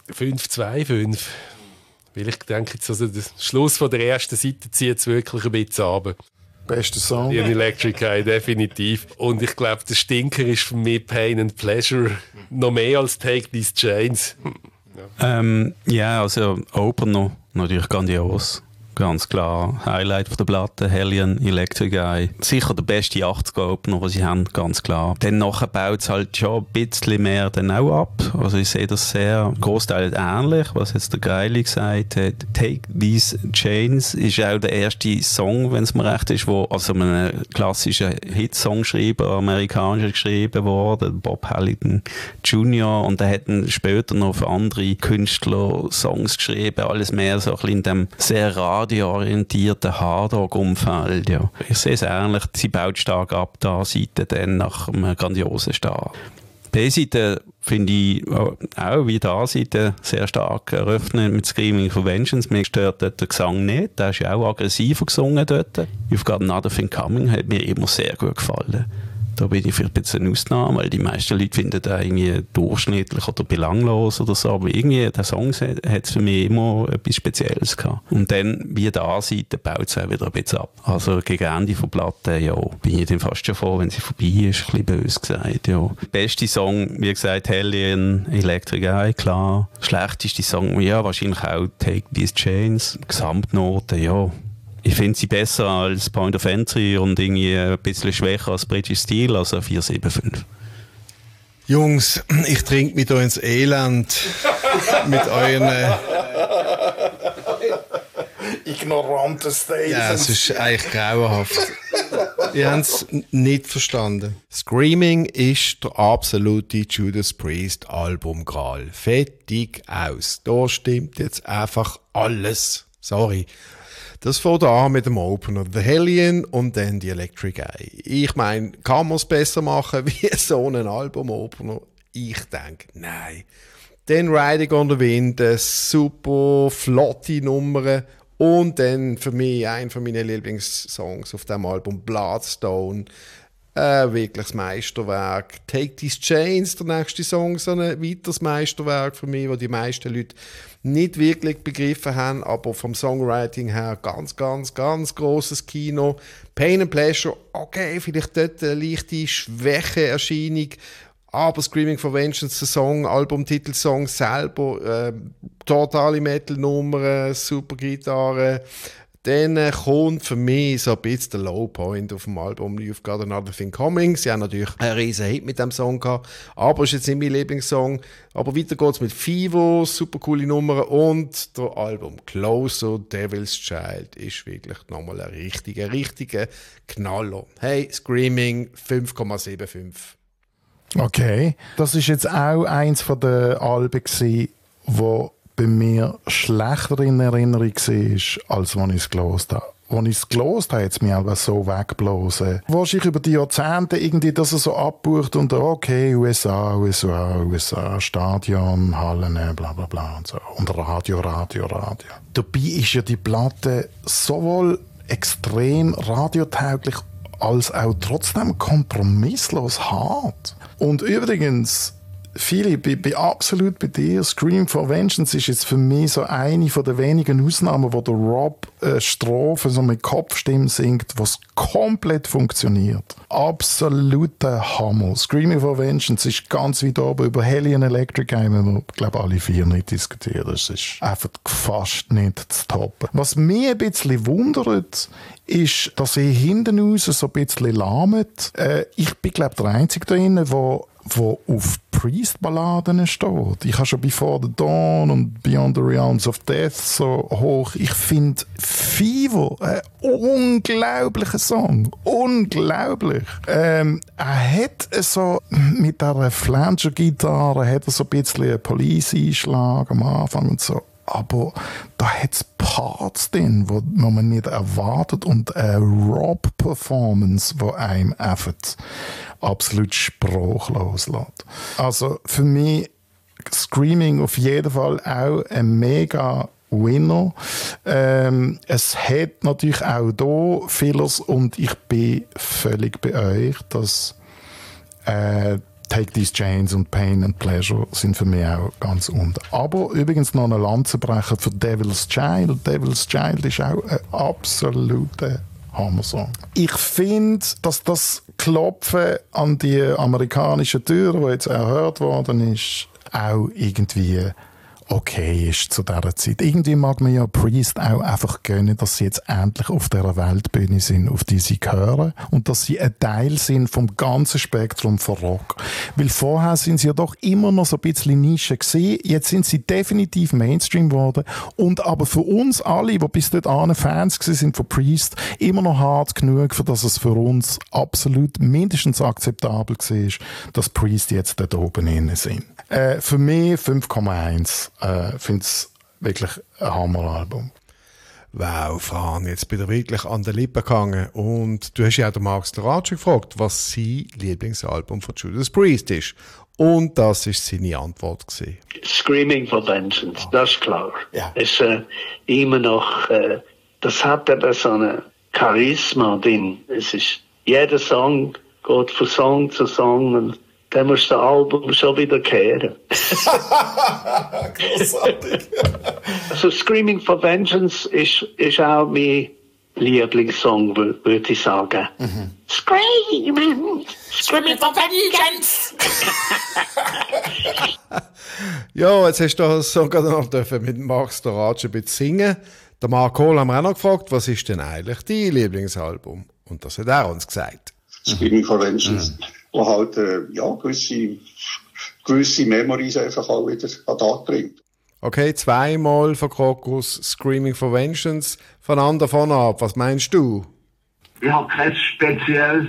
5-2-5. Weil ich denke, jetzt, also der Schluss von der ersten Seite zieht es wirklich ein bisschen runter. Bester Song? Die Electric Eye, definitiv. Und ich glaube, der Stinker ist für mich Pain and Pleasure noch mehr als Take These Chains. Ja, also Opener natürlich grandios. Ganz klar. Highlight von der Platte, Hellion, Electric Eye. Sicher der beste 80er-Opener, den sie haben, ganz klar. Dann nachher baut es halt schon ein bisschen mehr dann auch ab. Also ich sehe das sehr großteils ähnlich, was jetzt der Greili gesagt hat. Take These Chains ist auch der erste Song, wenn es mir recht ist, wo also einen klassischen Hitsongschreiber, amerikanisch geschrieben wurde, Bob Halligan Jr. Und der hat dann später noch für andere Künstler Songs geschrieben, alles mehr so ein bisschen in dem sehr radioorientierten Hardrock-Umfeld. Ja. Ich sehe es ähnlich, sie baut stark ab, da Seite dann nach einem grandiosen Start. B-Seite finde ich auch wie da Seite sehr stark eröffnet mit Screaming for Vengeance. Mir stört dort der Gesang nicht, der ist ja auch aggressiver gesungen dort. You've Got Another Thing Coming hat mir immer sehr gut gefallen. Da bin ich vielleicht ein bisschen eine Ausnahme, weil die meisten Leute finden den irgendwie durchschnittlich oder belanglos oder so, aber irgendwie, der Song hat für mich immer etwas Spezielles gehabt. Und dann, wie da Seite, baut es auch wieder ein bisschen ab. Also gegen Ende von Platte, ja, bin ich dann fast schon froh, wenn sie vorbei ist, ein bisschen böse gesagt, ja. Der beste Song, wie gesagt, Hellion, Electric Eye, klar. Schlechteste Song, ja, wahrscheinlich auch Take These Chains. Gesamtnote, ja. Ich finde sie besser als Point of Entry und irgendwie ein bisschen schwächer als British Steel, also 4,75. Jungs, ich trinke mich hier ins Elend mit euren ignoranten Statements. Ja, es ist eigentlich grauenhaft. Ihr habt es nicht verstanden. Screaming ist der absolute Judas Priest Albumgral. Fertig aus. Da stimmt jetzt einfach alles. Sorry. Das fängt an mit dem Opener, The Hellion und dann die Electric Eye. Ich meine, kann man es besser machen wie so einen Album-Opener? Ich denke, nein. Dann Riding on the Wind, eine super flotte Nummer. Und dann für mich einer von meinen Lieblingssongs auf dem Album, Bloodstone. Wirklich das Meisterwerk. Take These Chains, der nächste Song, so ein weiteres Meisterwerk für mich, wo die meisten Leute nicht wirklich begriffen haben, aber vom Songwriting her ganz, ganz, ganz grosses Kino. Pain and Pleasure, okay, vielleicht dort eine leichte Schwächeerscheinung, aber Screaming for Vengeance, der Song, Albumtitelsong selber, totale Metal-Nummer, super Gitarre. Dann kommt für mich so ein bisschen der Lowpoint auf dem Album You've Got Another Thing Coming. Sie haben natürlich einen riesen Hit mit dem Song gehabt, aber ist jetzt nicht mein Lieblingssong. Aber weiter geht's mit Fever, super coole Nummer, und der Album Closer, Devil's Child, ist wirklich nochmal ein richtiger Knaller. Hey, Screaming 5,75. Okay, das ist jetzt auch eins von den Alben gewesen, wo bei mir schlechter in Erinnerung war, als wenn ich es gehört habe. Als ich es gehört habe, hat es mich einfach so weggeblasen. Wahrscheinlich über die Jahrzehnte irgendwie, dass er so abbucht und okay, USA, Stadion, Hallen, bla bla bla und so. Und Radio. Dabei ist ja die Platte sowohl extrem radiotauglich als auch trotzdem kompromisslos hart. Und übrigens, Philipp, ich bin absolut bei dir. Scream for Vengeance ist jetzt für mich so eine von den wenigen Ausnahmen, wo der Rob Strophen so mit Kopfstimme singt, was komplett funktioniert. Absoluter Hammer. Screaming for Vengeance ist ganz weit oben. Über Hellion Electric Eye müssen wir, glaube ich, alle vier nicht diskutieren. Das ist einfach fast nicht zu toppen. Was mich ein bisschen wundert, ist, dass ich hinten raus so ein bisschen lahmet. Ich bin, glaube ich, der Einzige da drinnen, wo auf Priest-Balladen steht. Ich habe schon Before the Dawn und Beyond the Realms of Death so hoch. Ich finde Fever ein unglaublicher Song. Unglaublich. Er hat so mit dieser Flanger-Gitarre hat er so ein bisschen einen Police-Einschlag am Anfang und so. Aber da hat es Parts drin, wo man nicht erwartet, und eine Rob-Performance, die einem einfach absolut sprachlos lässt. Also für mich Screaming auf jeden Fall auch ein mega Winner. Es hat natürlich auch hier vieles, und ich bin völlig bei euch, dass Take These Chains und Pain and Pleasure sind für mich auch ganz unten. Aber übrigens noch eine Lanzenbrecher für Devil's Child. Devil's Child ist auch ein absoluter Hammer-Song. Ich finde, dass das Klopfen an die amerikanische Tür, die jetzt erhört worden ist, auch irgendwie okay ist zu dieser Zeit. Irgendwie mag man ja Priest auch einfach gönnen, dass sie jetzt endlich auf dieser Weltbühne sind, auf die sie gehören und dass sie ein Teil sind vom ganzen Spektrum von Rock. Weil vorher sind sie ja doch immer noch so ein bisschen Nische gewesen. Jetzt sind sie definitiv Mainstream geworden und aber für uns alle, die bis dahin Fans sind von Priest, immer noch hart genug, für dass es für uns absolut mindestens akzeptabel war, dass Priest jetzt dort oben innen sind. Für mich 5,1. Finde es wirklich ein Hammeralbum. Wow, Fran, jetzt bin ich wirklich an den Lippen gegangen. Und du hast ja auch den Mark Storace gefragt, was sein Lieblingsalbum von Judas Priest ist. Und das war seine Antwort gewesen. Screaming for Vengeance, das ist klar. Ja. Ist immer noch, das hat eben so ein Charisma drin. Es ist, jeder Song geht von Song zu Song und dann musst du das Album schon wieder kehren. Großartig. Also Screaming for Vengeance ist auch mein Lieblingssong, würde ich sagen. Mhm. Screaming for Vengeance! Ja, jetzt hast du sogar noch mit Mark Storace ein bisschen singen. Der Mark Kohl haben wir auch noch gefragt, was ist denn eigentlich dein Lieblingsalbum? Und das hat er uns gesagt. Screaming for Vengeance. Wo halt, gewisse Memories einfach auch wieder an den Tag bringt. Okay, zweimal von Krokus Screaming for Vengeance. Voneinander von ab, was meinst du? Ich habe kein spezielles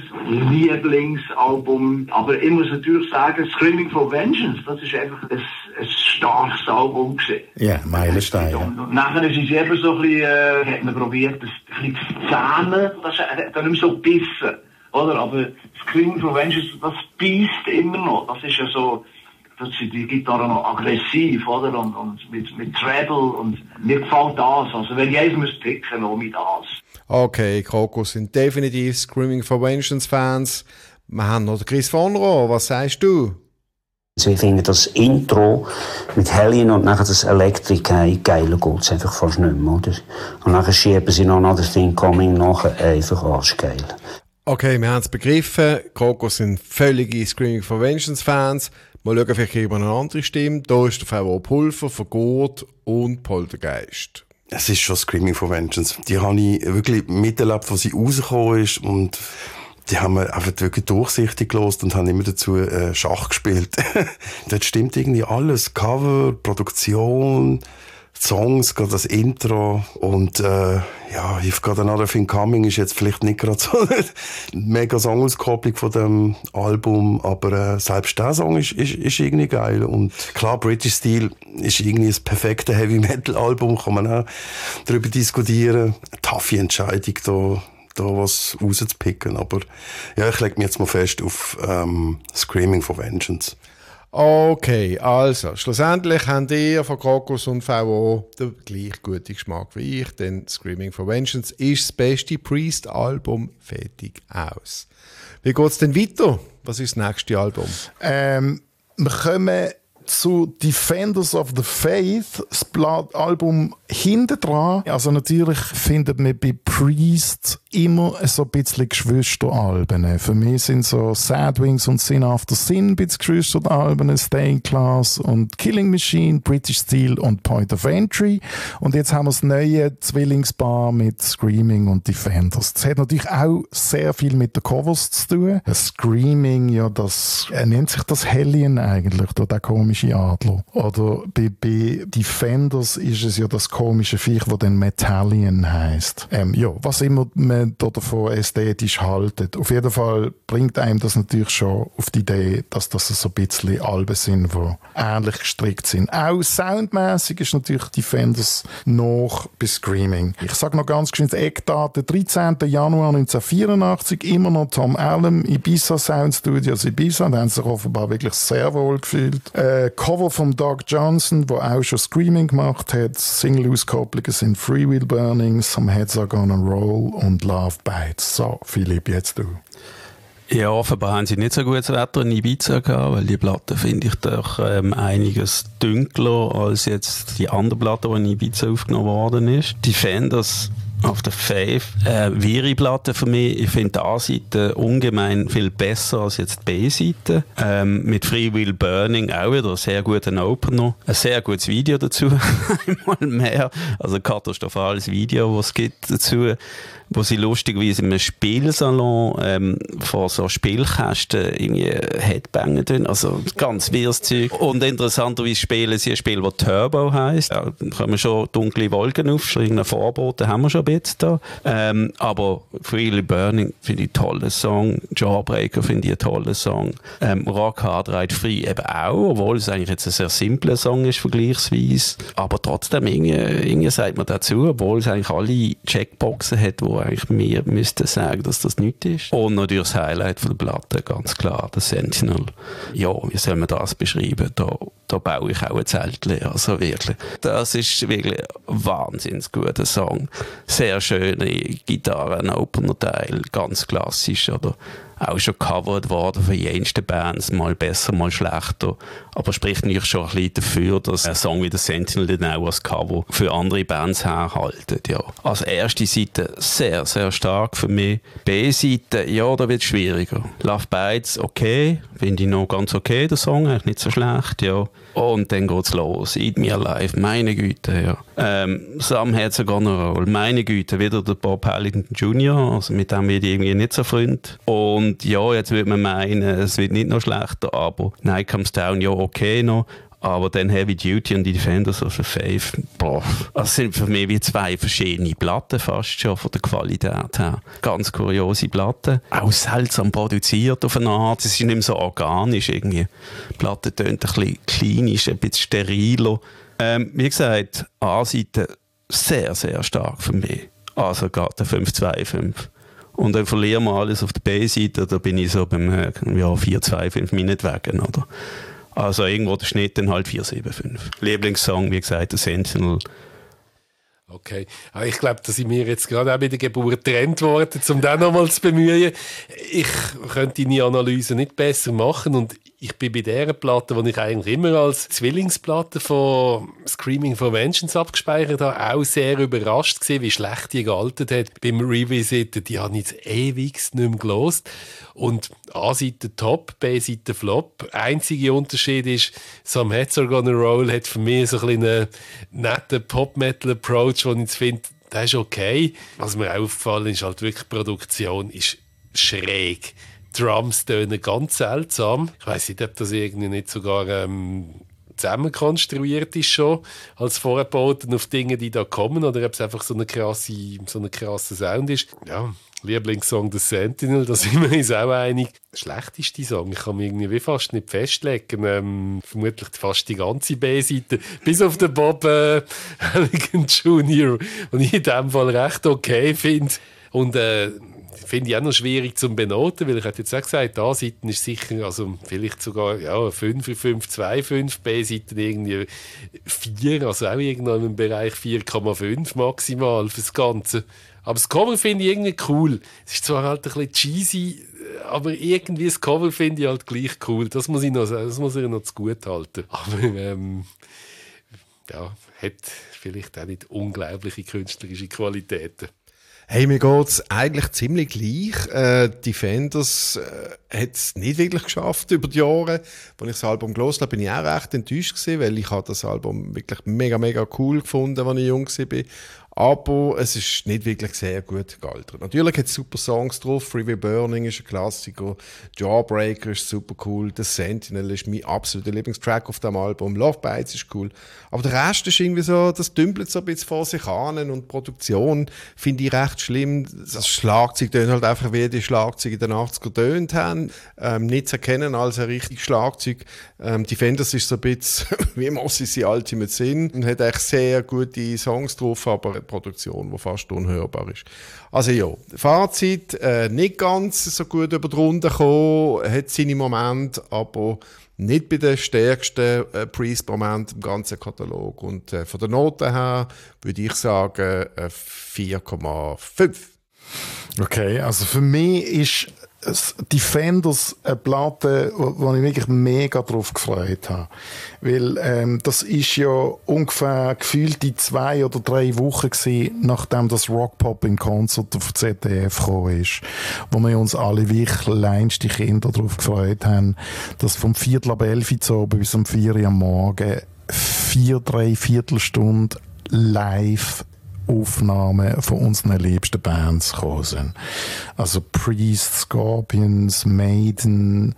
Lieblingsalbum, aber ich muss natürlich sagen, Screaming for Vengeance, das ist einfach ein starkes Album gewesen. Ja, Meilenstein. Ja. Und nachher ist es eben so ein bisschen, hat man probiert, das ein bisschen zu zählen, das hat dann nicht mehr so gebissen. Oder? Aber Screaming for Vengeance, das beißt immer noch. Das ist ja so, das ist die Gitarre noch aggressiv, oder? Und mit Treble. Und mir gefällt das. Also, wenn ich eins muss picken, noch mit das. Okay, Krokus sind definitiv Screaming for Vengeance Fans. Wir haben noch Chris von Rohr. Was sagst du? Also ich finde das Intro mit Hellion und nachher das Electric geiler geht's einfach fast nicht mehr, oder? Und nachher schieben sie noch Another Thing Coming nachher einfach arschgeil. Okay, wir haben es begriffen. Krokus sind völlige Screaming for Vengeance Fans. Mal schauen, vielleicht über eine andere Stimme. Da ist der V.O. Pulver, Vergurt und Poltergeist. Es ist schon Screaming for Vengeance. Die habe ich wirklich miterlebt, als sie rausgekommen ist. Und die haben wir einfach wirklich durchsichtig gelassen und haben immer dazu Schach gespielt. Dort stimmt irgendwie alles. Cover, Produktion, Songs, gerade das Intro und If God Another Thing Coming ist jetzt vielleicht nicht gerade so eine mega Songauskopplung von dem Album, aber selbst der Song ist irgendwie geil und klar, British Steel ist irgendwie das perfekte Heavy-Metal-Album, kann man auch darüber diskutieren. Eine taffe Entscheidung da was rauszupicken, aber ja, ich lege mich jetzt mal fest auf Screaming for Vengeance. Okay, also, schlussendlich haben ihr von Krokus und V.O. den gleich guten Geschmack wie ich, denn Screaming for Vengeance ist das beste Priest-Album, fertig aus. Wie geht's denn weiter? Was ist das nächste Album? Wir kommen zu Defenders of the Faith, das Album hinten dran. Also natürlich findet man bei Priest immer so ein bisschen Geschwisteralben. Für mich sind so Sad Wings und Sin After Sin ein bisschen Geschwisteralben, Staying Class und Killing Machine, British Steel und Point of Entry. Und jetzt haben wir das neue Zwillingspaar mit Screaming und Defenders. Das hat natürlich auch sehr viel mit den Covers zu tun. Screaming, ja, das nennt sich das Hellion eigentlich, der komische Adler. Oder bei Defenders ist es ja das komische Viech, das dann Metallion heisst. Was immer man davon ästhetisch haltet. Auf jeden Fall bringt einem das natürlich schon auf die Idee, dass das so ein bisschen Alben sind, die ähnlich gestrickt sind. Auch soundmäßig ist natürlich Defenders noch bei Screaming. Ich sage noch ganz geschwind Eckdaten. 13. Januar 1984, immer noch Tom Allen, Ibiza Sound Studios Ibiza. Da haben sie sich offenbar wirklich sehr wohl gefühlt. Cover von Doug Johnson, der auch schon Screaming gemacht hat. Single-Auskopplungen sind Free Will Burning, Some Heads Are Gonna Roll und Love Bites. So, Philipp, jetzt du. Ja, offenbar haben sie nicht so gutes Wetter in Ibiza gehabt, weil die Platte finde ich doch einiges dunkler als jetzt die andere Platte, die in Ibiza aufgenommen worden ist. Defenders auf der Fave, wirre Platte für mich. Ich finde die A-Seite ungemein viel besser als jetzt die B-Seite. Mit Free Will Burning auch wieder einen sehr guten Opener. Ein sehr gutes Video dazu, einmal mehr. Also ein katastrophales Video, was es gibt dazu, wo sie lustigerweise in einem Spielsalon vor so Spielkästen irgendwie Headbangen tun. Also ganz wirres Zeug. Und interessanterweise spielen sie ein Spiel, das Turbo heisst. Ja, dann kommen schon dunkle Wolken auf, irgendein Vorboten haben wir schon ein bisschen da. Aber Freely Burning finde ich einen tollen Song. Jawbreaker finde ich einen tollen Song. Rock Hard Ride Free eben auch, obwohl es eigentlich jetzt ein sehr simpler Song ist vergleichsweise. Aber trotzdem, irgendwie sagt man dazu, obwohl es eigentlich alle Checkboxen hat, wo eigentlich wir müssten sagen, dass das nichts ist. Und natürlich das Highlight von der Platte, ganz klar, der Sentinel. Ja, wie soll man das beschreiben? Da baue ich auch ein Zeltchen, also wirklich. Das ist wirklich ein wahnsinnig guter Song. Sehr schöne Gitarren, Opener-Teil, ganz klassisch, oder? Auch schon gecovert worden von jensten Bands, mal besser, mal schlechter. Aber spricht natürlich schon ein bisschen dafür, dass ein Song wie der Sentinel dann auch als Cover für andere Bands herhalten. Ja. Als erste Seite sehr, sehr stark für mich. B-Seite, ja, da wird es schwieriger. Love Bites, okay, finde ich noch ganz okay, der Song, eigentlich nicht so schlecht, ja. Und dann geht's los. Eat Me Alive, meine Güte, ja. Some Heads Gonna Roll, meine Güte, wieder der Bob Hallington Jr., also mit dem bin ich irgendwie nicht so Freund. Und ja, jetzt würde man meinen, es wird nicht noch schlechter, aber Night Comes Down, ja, okay noch. Aber dann Heavy Duty und die Defenders of the Faith, boah, das sind für mich wie zwei verschiedene Platten fast schon von der Qualität her. Ganz kuriose Platten. Auch seltsam produziert auf eine Art. Es ist nicht mehr so organisch irgendwie. Die Platte tönt ein bisschen klinisch, ein bisschen steriler. Wie gesagt, A-Seite sehr, sehr stark für mich. Also geht der 5-2-5. Und dann verlieren wir alles auf der B-Seite, da bin ich so beim 4-2-5 meinetwegen, oder? Also irgendwo der Schnitt dann halt 4-7-5. Lieblingssong, wie gesagt, der Sentinel. Okay, aber ich glaube, dass ich mir jetzt gerade auch bei der Geburt getrennt worden, um das nochmal zu bemühen. Ich könnte deine Analyse nicht besser machen und ich bin bei dieser Platte, die ich eigentlich immer als Zwillingsplatte von Screaming for Vengeance abgespeichert habe, auch sehr überrascht gewesen, wie schlecht die gealtert hat. Beim Revisiten, die habe ich jetzt ewig nicht mehr gehört. Und A-Seite Top, B-Seite Flop. Einziger Unterschied ist, Some Heads Are Gonna Roll hat für mich so ein einen netten Pop-Metal-Approach, den ich finde, das ist okay. Was mir auch aufgefallen ist, halt wirklich, die Produktion ist schräg. Drums tönen ganz seltsam. Ich weiss nicht, ob das irgendwie nicht sogar zusammenkonstruiert ist schon als Vorboten auf Dinge, die da kommen, oder ob es einfach so ein krasser Sound ist. Ja, Lieblingssong der Sentinel, da sind wir uns auch einig. Schlechteste Song, ich kann mich irgendwie fast nicht festlegen. Vermutlich fast die ganze B-Seite, bis auf den Bob Hallington Jr., den ich in dem Fall recht okay finde. Und finde ich auch noch schwierig zu benoten, weil ich hätte jetzt auch gesagt, A-Seiten ist sicher, also vielleicht sogar 5-2-5, B-Seiten irgendwie 4, also auch irgendwann im Bereich 4,5 maximal für das Ganze. Aber das Cover finde ich irgendwie cool. Es ist zwar halt ein bisschen cheesy, aber irgendwie das Cover finde ich halt gleich cool. Das muss ich noch zu gut halten. Aber hat vielleicht auch nicht unglaubliche künstlerische Qualitäten. Hey, mir geht's eigentlich ziemlich gleich. Defenders hat es nicht wirklich geschafft über die Jahre. Als ich das Album gehört habe, bin ich auch recht enttäuscht gewesen, weil ich habe das Album wirklich mega, mega cool gefunden, als ich jung war. Aber es ist nicht wirklich sehr gut gealtert. Natürlich hat es super Songs drauf. Free Will Burning ist ein Klassiker. Jawbreaker ist super cool. The Sentinel ist mein absoluter Lieblingstrack auf dem Album. Love Bites ist cool. Aber der Rest ist irgendwie so, das dümpelt so ein bisschen vor sich an. Und die Produktion finde ich recht schlimm. Das Schlagzeug tönt halt einfach wie die Schlagzeuge in den 80er tönt haben. Nicht zu erkennen als ein richtiges Schlagzeug. Defenders ist so ein bisschen wie Moses in Ultimate Sin und hat echt sehr gute Songs drauf, aber eine Produktion, die fast unhörbar ist. Also ja, Fazit, nicht ganz so gut über die Runde gekommen, hat seine Momente, aber nicht bei den stärksten Priest-Momenten im ganzen Katalog. Und von der Note her würde ich sagen 4,5. Okay, also für mich ist Defenders eine Platte, wo ich wirklich mega drauf gefreut habe. Weil das ist ja ungefähr gefühlt die 2 oder 3 Wochen gewesen, nachdem das Rockpop im Konzert auf ZDF gekommen ist, wo wir uns alle wie kleinste Kinder darauf gefreut haben, dass vom 11:15 Uhr bis um 4 Uhr am Morgen 3/4 Stunden live Aufnahmen von unseren liebsten Bands gekommen sind. Also Priest, Scorpions, Maiden,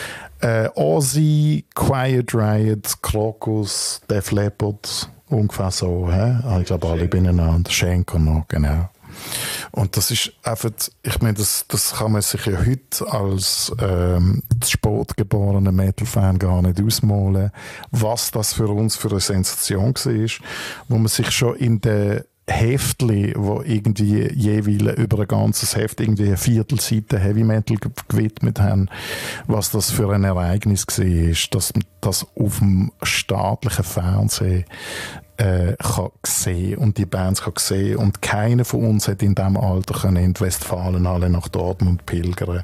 Ozzy, Quiet Riot, Crocus, Def Leppard, ungefähr so. Ich glaube, alle beieinander. Schenker noch, genau. Und das ist einfach, ich meine, das kann man sich ja heute als spätgeborener Metal-Fan gar nicht ausmalen, was das für uns für eine Sensation war, wo man sich schon in der Heftli, wo irgendwie jeweils über ein ganzes Heft irgendwie eine Viertelseite Heavy Metal gewidmet haben, was das für ein Ereignis war, dass man das auf dem staatlichen Fernsehen kann sehen und die Bands kann sehen und keiner von uns hat in diesem Alter können in die Westfalenhalle nach Dortmund pilgern.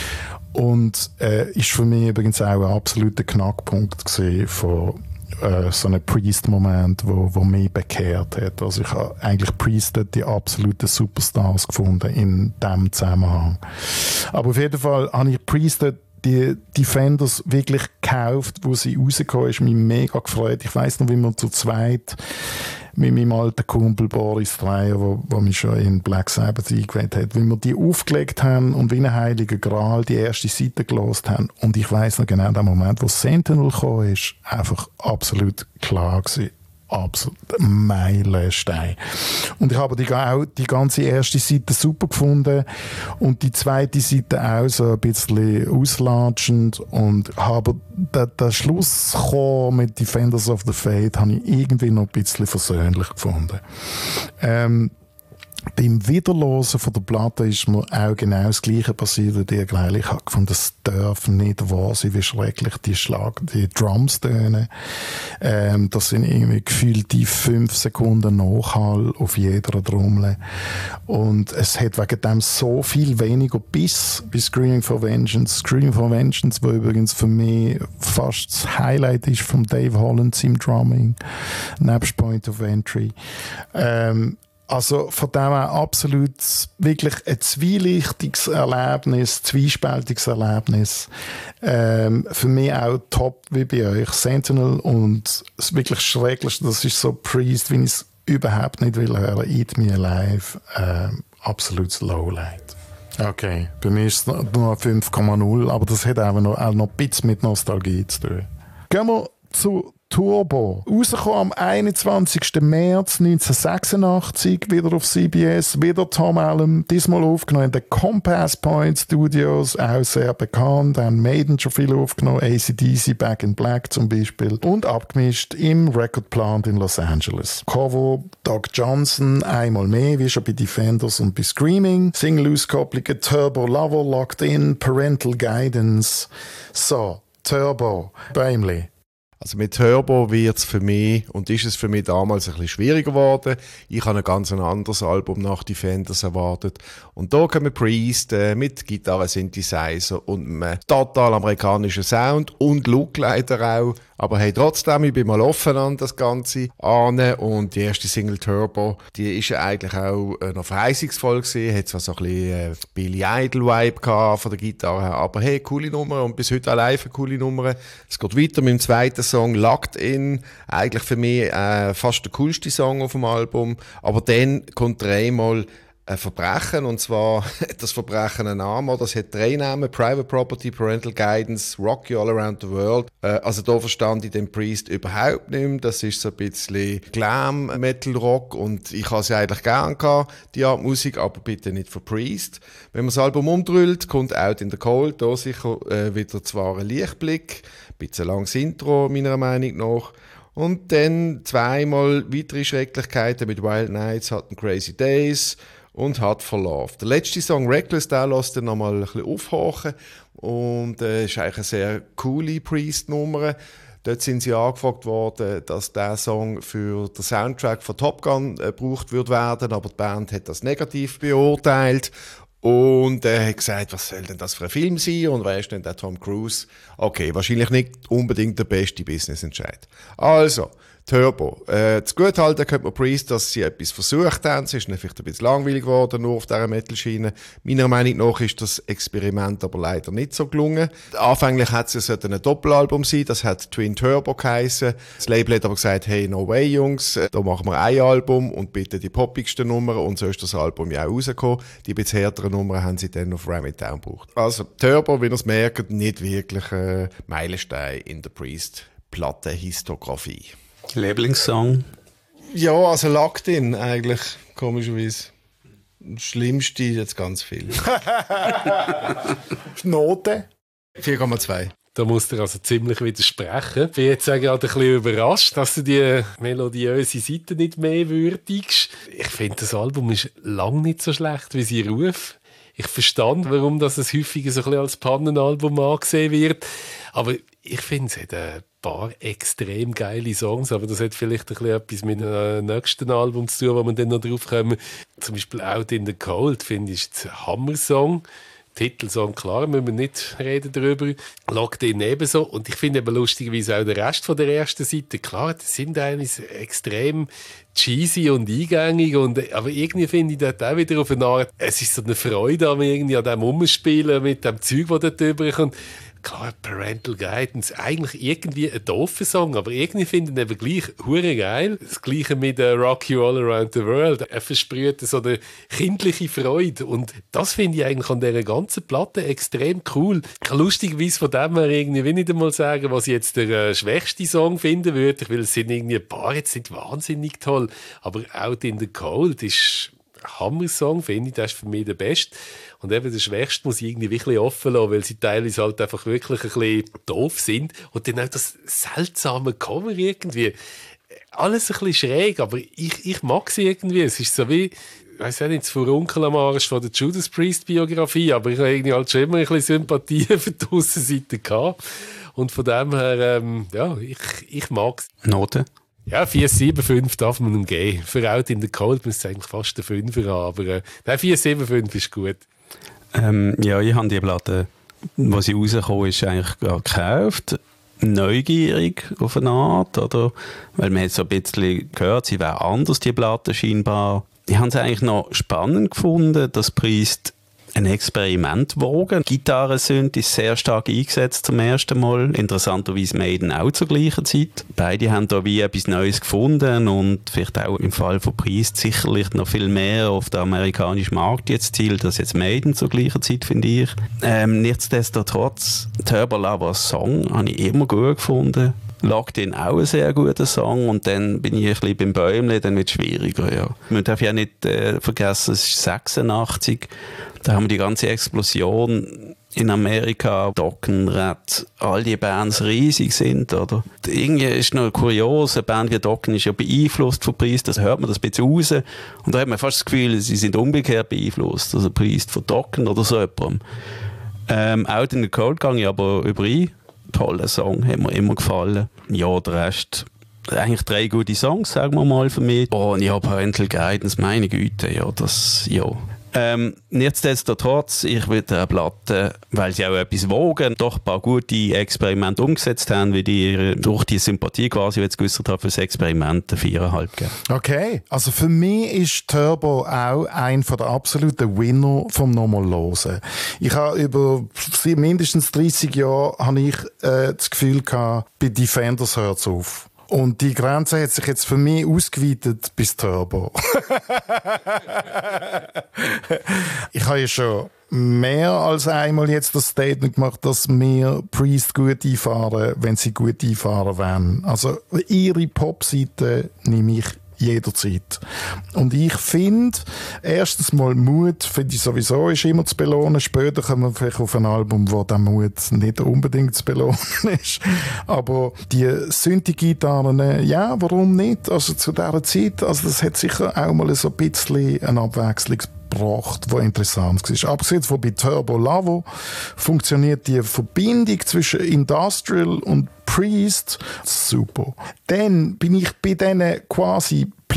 Und ist für mich übrigens auch ein absoluter Knackpunkt gesehen von so einem Priest-Moment, wo mich bekehrt hat. Also ich habe eigentlich Priest die absoluten Superstars gefunden in diesem Zusammenhang. Aber auf jeden Fall habe ich Priest die Defenders wirklich gekauft, wo sie rausgekommen ist, mich mega gefreut. Ich weiss noch, wie wir zu zweit mit meinem alten Kumpel Boris Dreyer, wo mich schon in Black Sabbath eingewählt hat, wie wir die aufgelegt haben und wie ein heiliger Gral die erste Seite gelost haben. Und ich weiss noch genau den Moment, wo Sentinel gekommen ist, einfach absolut klar gewesen. Absolut Meilenstein. Und ich habe die ganze erste Seite super gefunden und die zweite Seite auch so ein bisschen auslatschend und habe den Schlusschor mit Defenders of the Faith habe ich irgendwie noch ein bisschen versöhnlich gefunden. Beim Wiederlosen von der Platte ist mir auch genau das Gleiche passiert. Ich habe gefunden, das darf nicht wahr sein, wie schrecklich die Drums tönen. Das sind irgendwie gefühlt die 5 Sekunden Nachhall auf jeder Trommel. Und es hat wegen dem so viel weniger Biss bei Screaming for Vengeance. Screaming for Vengeance, wo übrigens für mich fast das Highlight ist von Dave Holland im Drumming, nebst Point of Entry. Also von dem her absolut wirklich ein zwielichtiges Erlebnis, zwiespältiges Erlebnis. Für mich auch top wie bei euch. Sentinel und das wirklich Schrecklichste, das ist so Priest, wie ich es überhaupt nicht will hören. Eat Me Alive, absolutes Lowlight. Okay, bei mir ist es nur 5,0, aber das hat auch noch ein bisschen mit Nostalgie zu tun. Gehen wir zu Turbo. Rausgekommen am 21. März 1986, wieder auf CBS, wieder Tom Allen, diesmal aufgenommen in den Compass Point Studios, auch sehr bekannt, haben Maiden schon viel aufgenommen, AC/DC, Back in Black zum Beispiel, und abgemischt im Record Plant in Los Angeles. Cover Doug Johnson, einmal mehr, wie schon bei Defenders und bei Screaming, Single-Auskopplungen Turbo Lover, Locked In, Parental Guidance. So, Turbo, Beimli. Also mit Turbo wird es für mich, und ist es für mich damals ein bisschen schwieriger geworden. Ich habe ein ganz anderes Album nach Defenders erwartet. Und da kommen Priest mit Gitarre, Synthesizer und einem total amerikanischen Sound und Look leider auch. Aber hey, trotzdem, ich bin mal offen an das Ganze an. Und die erste Single Turbo, die ist ja eigentlich auch noch verheißungsvoll gewesen. Hat zwar so ein bisschen Billy Idol-Vibe gehabt von der Gitarre her, aber hey, coole Nummer und bis heute auch live eine coole Nummer. Es geht weiter mit dem zweiten Song, Locked In. Eigentlich für mich fast der coolste Song auf dem Album. Aber dann kommt dreimal ein Verbrechen, und zwar das Verbrechen einen Namen, das hat 3 Namen: Private Property, Parental Guidance, Rock You All Around the World. Also da verstand ich den Priest überhaupt nicht mehr. Das ist so ein bisschen Glam, Metal, Rock, und ich habe sie eigentlich gern gehabt, die Art Musik, aber bitte nicht für Priest. Wenn man das Album umdrüllt, kommt Out in the Cold, da sicher wieder zwar ein Lichtblick, ein bisschen langes Intro meiner Meinung nach. Und dann zweimal weitere Schrecklichkeiten mit Wild Nights, hatten Crazy Days und Hot for Love. Der letzte Song, Reckless, der lässt dann nochmal ein bisschen aufhorchen und ist eigentlich eine sehr coole Priest-Nummer. Dort sind sie angefragt worden, dass der Song für den Soundtrack von Top Gun gebraucht wird werden, aber die Band hat das negativ beurteilt. Und er hat gesagt, was soll denn das für ein Film sein und wer ist denn der Tom Cruise? Okay, wahrscheinlich nicht unbedingt der beste Business-Entscheid. Also, Turbo. Zu gut halten könnte man Priest, dass sie etwas versucht haben. Es ist vielleicht ein bisschen langweilig geworden, nur auf dieser Metal-Schiene. Meiner Meinung nach ist das Experiment aber leider nicht so gelungen. Anfänglich hat es ein Doppelalbum sein, das hat Twin Turbo geheissen. Das Label hat aber gesagt, hey, no way, Jungs, da machen wir ein Album und bitte die poppigsten Nummern und so ist das Album ja auch rausgekommen. Die bisschen härteren Nummern haben sie dann auf Ram It Down gebraucht. Also Turbo, wie ihr es merkt, nicht wirklich ein Meilenstein in der Priest-Plattenhistografie. Lieblingssong? Ja, also Locked In eigentlich, komischerweise. Das Schlimmste jetzt ganz viel. Note? 4,2. Da musst du also ziemlich widersprechen. Ich bin jetzt gerade ein bisschen überrascht, dass du die melodiöse Seite nicht mehr würdigst. Ich finde, das Album ist lang nicht so schlecht, wie sie ruft. Ich verstand, warum das häufig so ein bisschen als Pannenalbum angesehen wird. Aber ich finde, es hat ein paar extrem geile Songs, aber das hat vielleicht ein bisschen etwas mit dem nächsten Album zu tun, wo wir dann noch drauf kommen. Zum Beispiel Out in the Cold, finde ich, ist ein Hammersong. Titelsong, klar, müssen wir nicht reden darüber. Locked In ebenso. Und ich finde eben lustigerweise auch den Rest von der ersten Seite. Klar, die sind eigentlich extrem cheesy und eingängig. Aber irgendwie finde ich dort auch wieder auf eine Art, es ist so eine Freude an irgendwie an dem Umspielen mit dem Zeug, das dort rüberkommt. Klar, Parental Guidance, eigentlich irgendwie ein doofer Song, aber irgendwie finde ich ihn eben gleich hure geil. Das Gleiche mit Rock You All Around the World. Er versprüht so eine kindliche Freude und das finde ich eigentlich an dieser ganzen Platte extrem cool. Lustigerweise von dem her irgendwie will ich nicht einmal sagen, was ich jetzt der schwächste Song finden würde, weil es sind irgendwie ein paar jetzt nicht wahnsinnig toll, aber Out in the Cold ist ein Hammer-Song, finde ich, das ist für mich der beste. Und eben der Schwächste muss ich irgendwie wirklich offen lassen, weil sie teilweise halt einfach wirklich ein bisschen doof sind. Und dann auch das seltsame Cover irgendwie. Alles ein bisschen schräg, aber ich mag sie irgendwie. Es ist so wie, ich weiss auch nicht, das Furunkel am Arsch von der Judas Priest-Biografie, aber ich habe irgendwie halt schon immer ein bisschen Sympathie für die Aussenseite gehabt. Und von dem her, ja, ich mag es. Note? Ja, 4,75 darf man ihm geben. Für Out in the Cold müsste es eigentlich fast ein 5er haben, aber nein, 4,75 ist gut. Ja, ich habe die Platte, als sie rausgekommen ist, eigentlich gekauft. Neugierig auf eine Art, oder? Weil man hat so ein bisschen gehört, sie wäre anders, die Platte scheinbar. Ich habe es eigentlich noch spannend gefunden, dass Priest ein Experiment wagen. Gitarren ist sehr stark eingesetzt zum ersten Mal. Interessanterweise Maiden auch zur gleichen Zeit. Beide haben da wie etwas Neues gefunden und vielleicht auch im Fall von Priest sicherlich noch viel mehr auf den amerikanischen Markt jetzt zielt, als jetzt Maiden zur gleichen Zeit, finde ich. Nichtsdestotrotz, Turbo Lovers Song habe ich immer gut gefunden. Locked In auch ein sehr guter Song und dann bin ich ein bisschen beim Bäumle, dann wird es schwieriger, ja. Man darf ja nicht vergessen, es ist 86, da haben wir die ganze Explosion in Amerika, Dokken-Rat, all die Bands riesig sind, oder? Irgendwie ist noch kurios, eine Band wie Dokken ist ja beeinflusst von Priest, das hört man das ein bisschen raus und da hat man fast das Gefühl, sie sind umgekehrt beeinflusst, also Priest von Dokken oder so jemandem. Out in the Cold gehe ich aber überein. Toller Song, hat mir immer gefallen. Ja, der Rest, eigentlich 3 gute Songs, sagen wir mal für mich. Oh, und ja, Parental Guidance, meine Güte, ja, das, ja. Nichtsdestotrotz, ich würde eine Platte, weil sie auch etwas wogen, doch ein paar gute Experimente umgesetzt haben, wie die durch die Sympathie quasi, die ich geäussert habe, für das Experiment 4,5 geben. Okay, also für mich ist Turbo auch ein der absoluten Winner vom nochmal hören. Ich habe über mindestens 30 Jahre habe ich das Gefühl gehabt, bei Defenders hört es auf. Und die Grenze hat sich jetzt für mich ausgeweitet bis Turbo. Ich habe ja schon mehr als einmal jetzt das Statement gemacht, dass wir Priest gut einfahren, wenn sie gut einfahren wollen. Also ihre Popseite nehme ich jederzeit. Und ich finde, erstens mal Mut, finde ich sowieso, ist immer zu belohnen. Später kommen wir vielleicht auf ein Album, wo der Mut nicht unbedingt zu belohnen ist. Aber die Synthi-Gitarren, ja, warum nicht? Also zu dieser Zeit, also das hat sicher auch mal so ein bisschen eine Abwechslung gebracht, die interessant war. Abgesehen von bei Turbo Lavo funktioniert die Verbindung zwischen Industrial und Priest super. Dann bin ich bei diesen quasi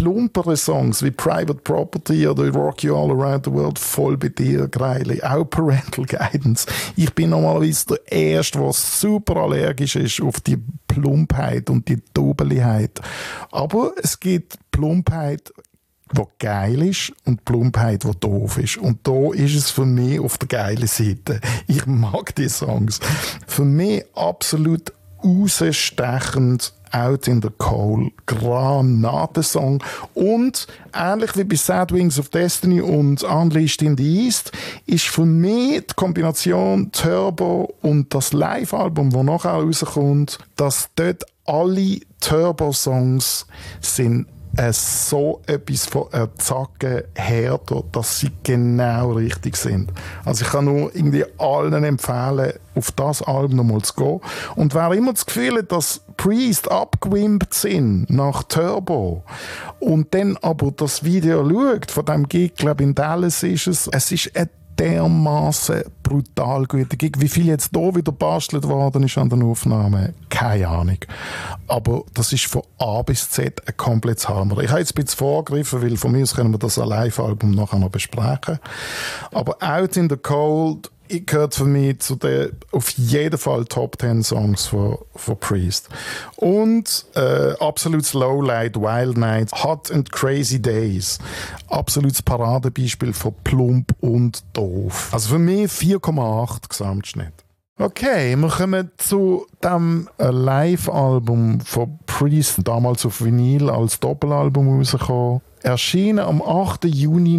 plumpere Songs wie Private Property oder Rock You All Around the World, voll bei dir, Greili. Auch Parental Guidance. Ich bin normalerweise der Erste, der super allergisch ist auf die Plumpheit und die Dobeligkeit. Aber es gibt Plumpheit, die geil ist, und Plumpheit, die doof ist. Und da ist es für mich auf der geilen Seite. Ich mag die Songs. Für mich absolut rausstechend Out in the Cold, Granatensong. Und ähnlich wie bei Sad Wings of Destiny und Unleashed in the East ist für mich die Kombination Turbo und das Live-Album, das nachher rauskommt, dass dort alle Turbo-Songs sind so etwas von Zacken härter, dass sie genau richtig sind. Also ich kann nur irgendwie allen empfehlen, auf das Album nochmal zu gehen. Und wer immer das Gefühl hat, dass Priest abgewimpt sind nach Turbo und dann aber das Video schaut, von dem Gig, glaube in Dallas ist es ist ein dermaßen brutal guter Gig. Wie viel jetzt hier wieder bastelt worden ist an den Aufnahmen, keine Ahnung. Aber das ist von A bis Z ein komplettes Hammer. Ich habe jetzt ein bisschen vorgegriffen, weil von mir aus können wir das Live-Album nachher noch besprechen. Aber Out in the Cold gehört für mich zu den auf jeden Fall Top 10 Songs von Priest. Und absolutes Lowlight, Wild Night, Hot and Crazy Days. Absolutes Paradebeispiel von plump und doof. Also für mich 4,8 Gesamtschnitt. Okay, wir kommen zu dem Live-Album von Priest, damals auf Vinyl als Doppelalbum rausgekommen. Erschienen am 8. Juni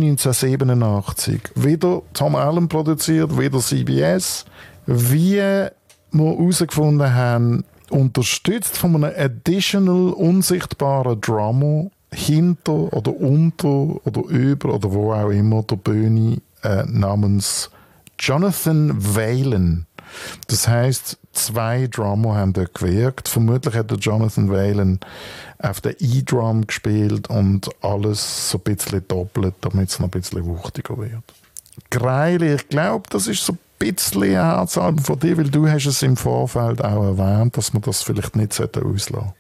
1987. Wieder Tom Allen produziert, wieder CBS. Wie wir herausgefunden haben, unterstützt von einem additional unsichtbaren Drummer hinter oder unter oder über oder wo auch immer der Bühne namens Jonathan Whalen. Das heisst, 2 Drummer haben dort gewirkt. Vermutlich hat der Jonathan Whalen auf der E-Drum gespielt und alles so ein bisschen doppelt, damit es noch ein bisschen wuchtiger wird. Greili, ich glaube, das ist so ein bisschen ein Herzalbum von dir, weil du hast es im Vorfeld auch erwähnt, dass man das vielleicht nicht auslassen sollte.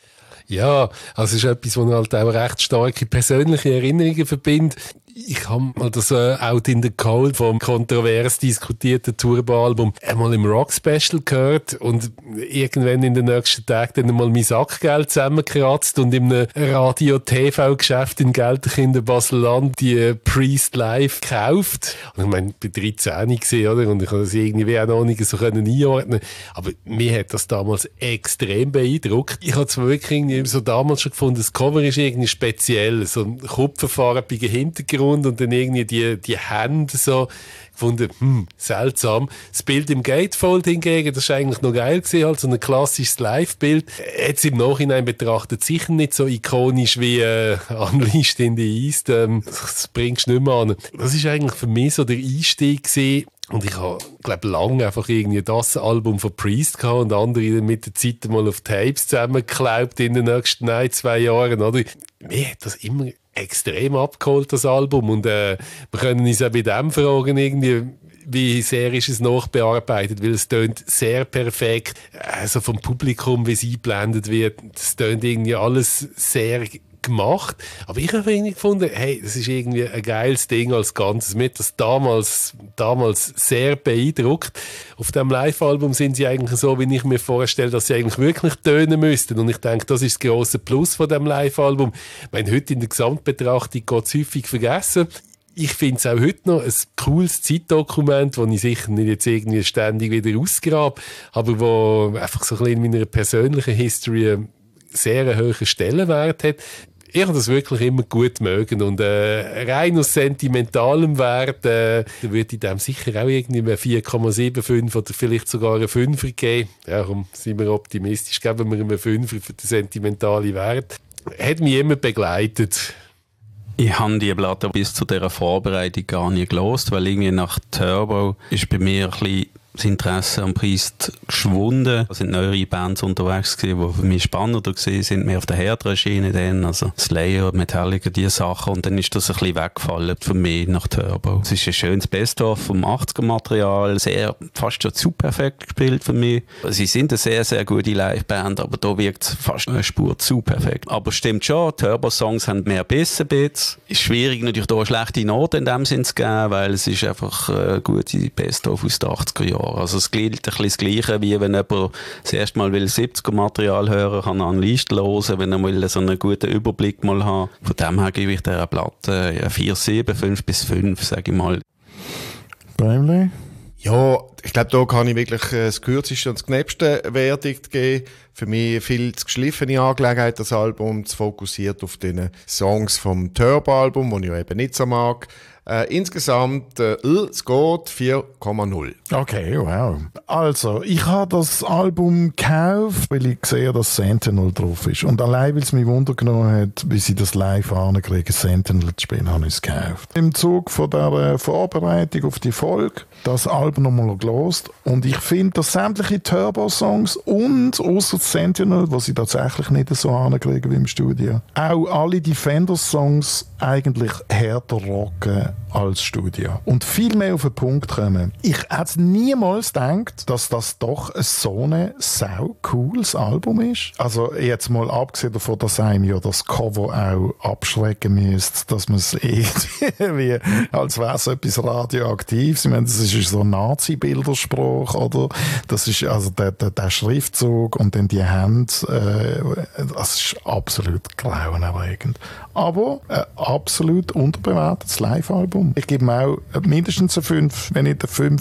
Ja, also es ist etwas, wo halt auch recht starke persönliche Erinnerungen verbindet. Ich habe mal das Out in the Cold vom kontrovers diskutierten Turbo-Album einmal im Rock-Special gehört und irgendwann in den nächsten Tagen dann mal mein Sackgeld zusammengekratzt und in einem Radio-TV-Geschäft in Gelterkind in Basel-Land die Priest Live gekauft. Und ich meine, ich war 13 gewesen, oder? Und ich konnte das irgendwie auch noch nicht so einordnen. Aber mir hat das damals extrem beeindruckt. Ich habe zwar wirklich irgendwie so damals schon gefunden, das Cover ist irgendwie speziell, so ein kupferfarbiger Hintergrund und dann irgendwie die Hände so gefunden, seltsam. Das Bild im Gatefold hingegen, das war eigentlich noch geil gewesen, halt so ein klassisches Live-Bild. Jetzt im Nachhinein betrachtet sicher nicht so ikonisch wie Unleashed in the East. Das bringst du nicht mehr an. Das ist eigentlich für mich so der Einstieg gewesen. Und ich habe, glaube lange einfach irgendwie das Album von Priest gehabt und andere mit der Zeit mal auf Tapes zusammengeklaubt in den nächsten 2 Jahren, oder? Mir hat das immer extrem abgeholt, das Album. Und wir können uns auch bei dem fragen, irgendwie, wie sehr ist es nachbearbeitet, weil es tönt sehr perfekt. Also vom Publikum, wie es eingeblendet wird, es tönt irgendwie alles sehr gemacht. Aber ich habe irgendwie gefunden, hey, das ist irgendwie ein geiles Ding als Ganzes. Mir hat das damals sehr beeindruckt. Auf dem Live-Album sind sie eigentlich so, wie ich mir vorstelle, dass sie eigentlich wirklich tönen müssten. Und ich denke, das ist das grosse Plus von dem Live-Album. Ich meine, heute in der Gesamtbetrachtung geht es häufig vergessen. Ich finde es auch heute noch ein cooles Zeitdokument, das ich sicher nicht jetzt irgendwie ständig wieder ausgrabe, aber wo einfach so ein bisschen in meiner persönlichen History sehr einen hohen Stellenwert hat. Ich habe das wirklich immer gut mögen und rein aus sentimentalem Wert würde ich dem sicher auch irgendwie 4,75 oder vielleicht sogar einen 5er geben. Ja, komm, sind wir optimistisch, geben wir einen 5er für den sentimentalen Wert. Hat mich immer begleitet. Ich habe die Platte bis zu dieser Vorbereitung gar nicht gelost, weil irgendwie nach Turbo ist bei mir ein bisschen das Interesse am Priest geschwunden. Es sind neuere Bands unterwegs gewesen, die für mich spannender gewesen sind, mehr auf der härteren Schiene dann, also Slayer, Metallica, diese Sachen. Und dann ist das ein bisschen weggefallen für mich nach Turbo. Es ist ein schönes Best-of vom 80er-Material, fast schon zu perfekt gespielt für mich. Sie sind eine sehr, sehr gute Liveband, aber da wirkt es fast eine Spur zu perfekt. Aber stimmt schon, Turbo-Songs haben mehr Biss. Ist schwierig natürlich da eine schlechte Note in dem Sinn zu geben, weil es ist einfach eine gute Best-of aus den 80er Jahren. Also es gilt ein bisschen das Gleiche, wie wenn jemand das erste Mal 70er-Material hören kann, an Liste hören, wenn er mal so einen guten Überblick mal hat. Von dem her gebe ich dieser Platte 4,7, 5 bis 5, sage ich mal. Bäumli? Ja, ich glaube, da kann ich wirklich das kürzeste und das knäppste Verdikt geben. Für mich viel zu geschliffene Angelegenheit, das Album, zu fokussiert auf den Songs vom Turbo-Album, das ich ja eben nicht so mag. Insgesamt, es geht 4,0. Okay, wow. Also, ich habe das Album gekauft, weil ich sehe, dass Sentinel drauf ist. Und allein, weil es mich Wunder genommen hat, wie sie das live ankriegen, Sentinel zu spielen, habe ich es gekauft. Im Zug von der Vorbereitung auf die Folge, das Album nochmal gelost. Und ich finde, dass sämtliche Turbo-Songs und ausser Sentinel, die sie tatsächlich nicht so ankriegen wie im Studio, auch alle Defenders-Songs eigentlich härter rocken als Studio. Und viel mehr auf den Punkt kommen. Ich hätte niemals gedacht, dass das doch so ein sau cooles Album ist. Also jetzt mal abgesehen davon, dass einem ja das Cover auch abschrecken müsste, dass man es irgendwie, als wäre es etwas Radioaktives. Ich meine, das ist so ein Nazi-Bilderspruch, oder? Das ist also der Schriftzug und dann die Hände, das ist absolut grauenerregend. Aber absolut unterbewertetes Live-Album. Ich gebe ihm auch mindestens eine 5, wenn nicht eine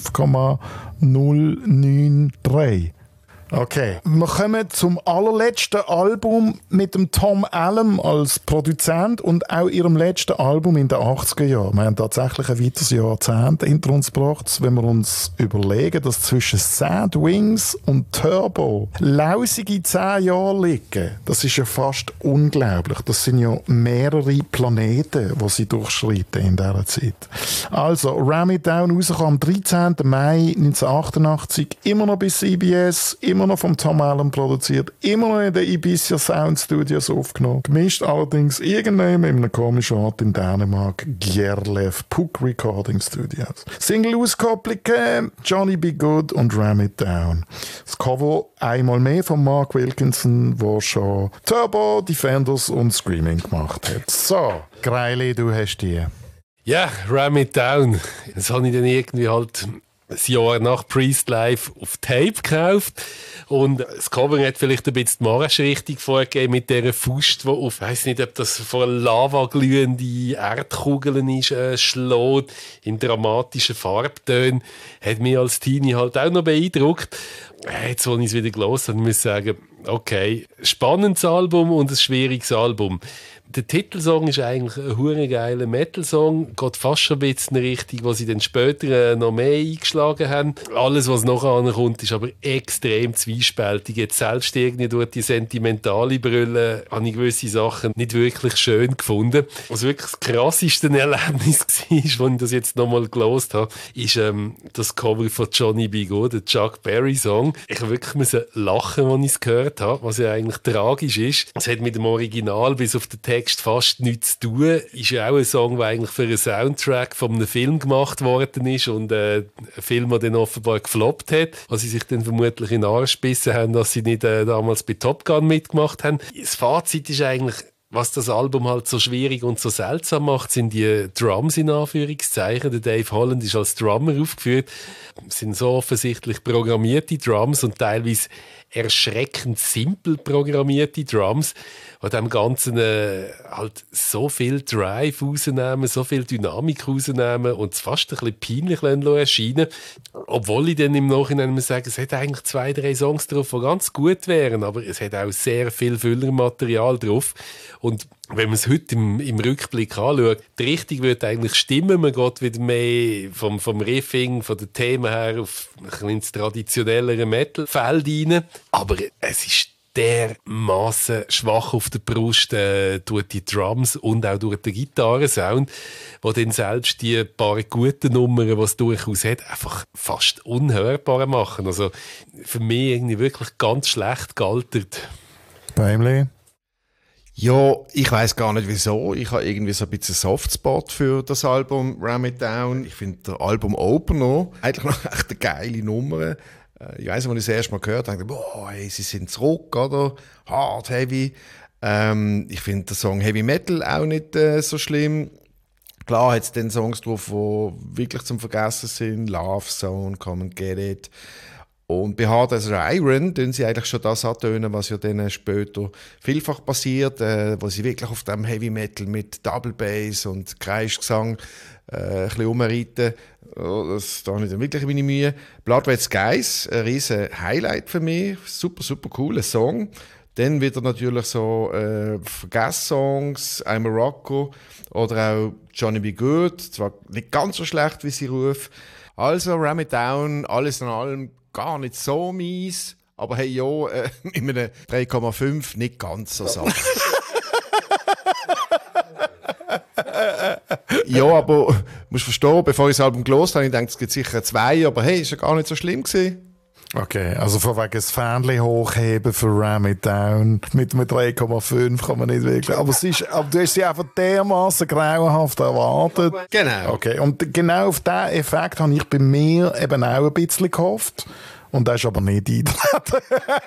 5,093. Okay. Wir kommen zum allerletzten Album mit dem Tom Allem als Produzent und auch ihrem letzten Album in den 80er Jahren. Wir haben tatsächlich ein weiteres Jahrzehnt hinter uns gebracht, wenn wir uns überlegen, dass zwischen Sad Wings und Turbo lausige 10 Jahre liegen. Das ist ja fast unglaublich. Das sind ja mehrere Planeten, die sie durchschreiten in dieser Zeit. Also, Ram It Down rauskam am 13. Mai 1988, immer noch bei CBS, immer noch vom Tom Allem produziert, immer noch in den Ibiza Sound Studios aufgenommen. Gemischt allerdings irgendwann in einem komischen Ort in Dänemark, Gjerlev Puck Recording Studios. Single-Auskopplungen, Johnny B. Good und Ram It Down. Das Cover einmal mehr von Mark Wilkinson, der schon Turbo, Defenders und Screaming gemacht hat. So, Greili, du hast die. Ja, Ram It Down. Das habe ich dann irgendwie halt ein Jahr nach Priest Live auf Tape gekauft. Und das Cover hat vielleicht ein bisschen die Marsch richtig vorgegeben mit dieser Faust, die auf, ich weiss nicht, ob das von Lava glühende Erdkugeln ist, schlägt, in dramatischen Farbtönen. Hat mich als Teenie halt auch noch beeindruckt. Jetzt, als ich es wieder gelesen habe, muss ich sagen, okay, spannendes Album und ein schwieriges Album. Der Titelsong ist eigentlich ein hure geiler Metal-Song, geht fast schon ein bisschen in die Richtung, was sie dann später noch mehr eingeschlagen haben. Alles, was nachher kommt, ist aber extrem zwiespältig. Jetzt selbst irgendwie durch die sentimentale Brille habe ich gewisse Sachen nicht wirklich schön gefunden. Was wirklich das krasseste Erlebnis war, als ich das jetzt nochmal gelesen habe, ist das Cover von Johnny B. Good, der Chuck Berry-Song. Ich musste wirklich lachen, als ich es gehört habe, was ja eigentlich tragisch ist. Es hat mit dem Original bis auf den Text fast nichts zu tun. Ist ja auch ein Song, der eigentlich für einen Soundtrack von einem Film gemacht worden ist und ein Film, der dann offenbar gefloppt hat, was sie sich dann vermutlich in den Arsch gebissen haben, dass sie nicht damals bei Top Gun mitgemacht haben. Das Fazit ist eigentlich, was das Album halt so schwierig und so seltsam macht, sind die Drums in Anführungszeichen. Der Dave Holland ist als Drummer aufgeführt. Es sind so offensichtlich programmierte Drums und teilweise erschreckend simpel programmierte Drums, die dem Ganzen halt so viel Drive rausnehmen, so viel Dynamik rausnehmen und es fast ein bisschen peinlich erscheinen. Obwohl ich dann im Nachhinein muss sagen, es hat eigentlich 2, 3 Songs drauf, die ganz gut wären, aber es hat auch sehr viel Füllermaterial drauf. Und wenn man es heute im Rückblick anschaut, die Richtung würde eigentlich stimmen. Man geht wieder mehr vom Riffing, von den Themen her auf ein ins traditionellere Metal-Feld rein. Aber es ist dermaßen schwach auf der Brust durch die Drums und auch durch den Gitarrensound, wo dann selbst die paar guten Nummern, die es durchaus hat, einfach fast unhörbar machen. Also für mich irgendwie wirklich ganz schlecht gealtert. Beimli? Ja, ich weiss gar nicht wieso. Ich habe irgendwie so ein bisschen Softspot für das Album Ram It Down. Ich finde der Album Opener eigentlich noch echt eine geile Nummer. Ich weiss, als ich das erste Mal gehört habe, dachte ich, boah, hey, sie sind zurück, oder? Hard, heavy. Ich finde den Song Heavy Metal auch nicht so schlimm. Klar hat es dann Songs drauf, die wirklich zum Vergessen sind. Love Zone, Come and Get It. Und bei Hard as Iron tun sie eigentlich schon das antönen, was ja dann später vielfach passiert, wo sie wirklich auf dem Heavy Metal mit Double Bass und Kreischgesang ein bisschen rumreiten. Das da habe ich dann wirklich meine Mühe. Blood Red Skies, ein riesen Highlight für mich. Super, super cooler Song. Dann wieder natürlich so Vergesssongs, I'm a Rocko oder auch Johnny B. Good. Zwar nicht ganz so schlecht, wie sie ruft. Also Ram It Down, alles in allem gar nicht so mies, aber hey, ja, in einem 3,5 nicht ganz so satt. Ja, aber musst verstehen, bevor ich das Album gelesen habe, ich denke, es gibt sicher 2, aber hey, ist ja gar nicht so schlimm gewesen. Okay, also von wegen das Fähnchen hochheben für Ram It Down mit 3,5 kann man nicht wirklich. Aber du hast sie einfach dermaßen grauenhaft erwartet. Genau. Okay, und genau auf diesen Effekt habe ich bei mir eben auch ein bisschen gehofft. Und das ist aber nicht eingetreten.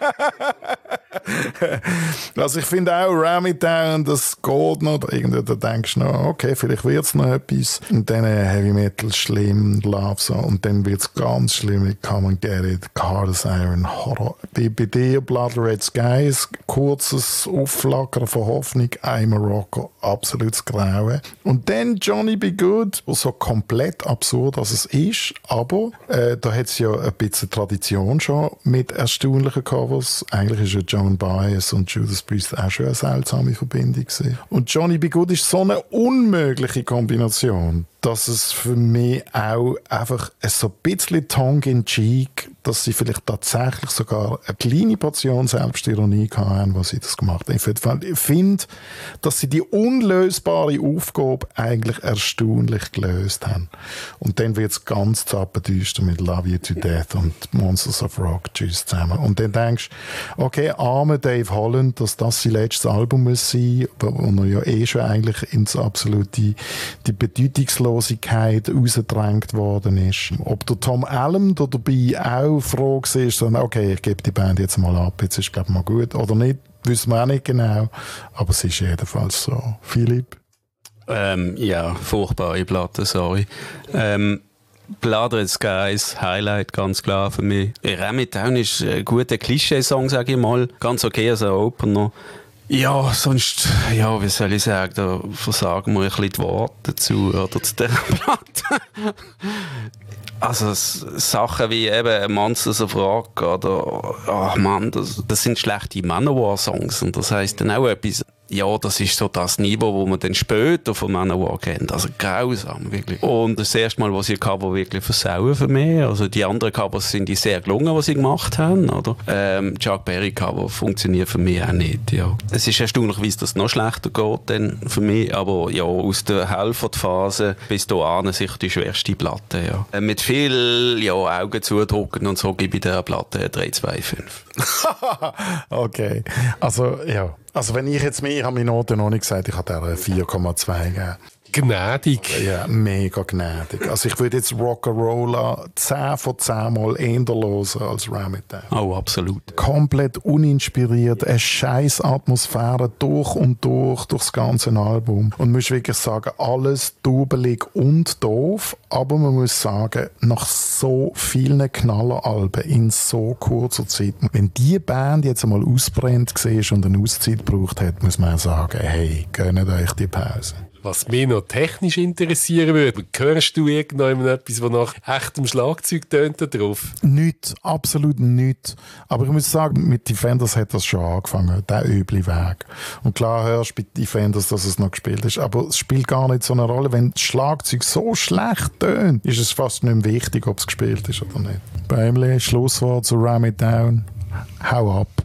Also ich finde auch Ram It Down, das geht noch. Irgendwie, da denkst du noch, okay, vielleicht wird es noch etwas. Und dann Heavy Metal schlimm, Love so. Und dann wird es ganz schlimm mit Come and Get It, Hard as Iron, Horror. Bei dir Blood Red Skies, kurzes Aufflackern von Hoffnung, I'm a Rocker, absolutes Grauen. Und dann Johnny B. Good, so komplett absurd, als es ist. Aber da hat es ja ein bisschen Tradition schon mit erstaunlichen Covers. Eigentlich ist ja Joan Baez und Judas Priest auch schon eine seltsame Verbindung gewesen. Und Johnny B. Good ist so eine unmögliche Kombination, dass es für mich auch einfach so ein bisschen tongue-in-cheek, dass sie vielleicht tatsächlich sogar eine kleine Portion Selbstironie haben, was sie das gemacht haben. Ich finde, dass sie die unlösbare Aufgabe eigentlich erstaunlich gelöst haben. Und dann wird es ganz zappendüster mit Love You to Death und Monsters of Rock, tschüss zusammen. Und dann denkst du, okay, arme Dave Holland, dass das sein letztes Album muss sein, wo er ja schon eigentlich ins absolute, die Bedeutungslosigkeit rausgedrängt worden ist. Ob der Tom Allen da dabei auch froh war, sondern okay, ich gebe die Band jetzt mal ab, jetzt ist glaube ich mal gut, oder nicht, wissen wir auch nicht genau, aber es ist jedenfalls so. Philipp? Ja, furchtbare Platte, sorry. Blood Red Skies, Highlight, ganz klar für mich. Ram It Down ist ein guter Klischee-Song, sage ich mal, ganz okay als ein Opener. Ja, sonst, ja, wie soll ich sagen, da versagen wir ein bisschen die Worte dazu, oder zu dieser Platte. Also Sachen wie eben Monsters of Rock oder, ach Mann, das sind schlechte Manowar-Songs und das heisst dann auch etwas, ja, das ist so das Niveau, wo man dann später von Manowar kennt. Also grausam, wirklich. Und das erste Mal, wo sie Cover wirklich versauen für mich. Also die anderen Covers sind die sehr gelungen, was sie gemacht haben, oder? Chuck Berry Cover funktioniert für mich auch nicht, ja. Es ist erstaunlich, wie es das noch schlechter geht dann für mich, aber ja, aus der Halford-Phase bis dahin sicher die schwerste Platte, ja. Mit viel, ja, Augen zudrücken und so gebe ich der Platte 3,25. Okay, also ja. Also wenn ich jetzt mehr, ich habe meine Note noch nicht gesagt, ich habe der 4,2 gegeben. Gnädig. Ja, mega gnädig. Also ich würde jetzt Rock'n'Rolla 10 von 10 Mal eher hören als Ram It Down. Oh, absolut. Komplett uninspiriert, eine scheiß Atmosphäre durch und durchs ganze Album. Und man muss wirklich sagen, alles dubelig und doof, aber man muss sagen, nach so vielen Knalleralben in so kurzer Zeit, wenn die Band jetzt einmal ausbrennt war und eine Auszeit gebraucht hat, muss man sagen, hey, gönnt euch die Pause. Was mich noch technisch interessieren würde, hörst du irgendetwas, was nach echtem Schlagzeug tönt da drauf? Nicht, absolut nicht. Aber ich muss sagen, mit Defenders hat das schon angefangen, der üble Weg. Und klar hörst du bei Defenders, dass es noch gespielt ist, aber es spielt gar nicht so eine Rolle. Wenn das Schlagzeug so schlecht tönt, ist es fast nicht mehr wichtig, ob es gespielt ist oder nicht. Beimle, Schlusswort zu Ram It Down. hau ab.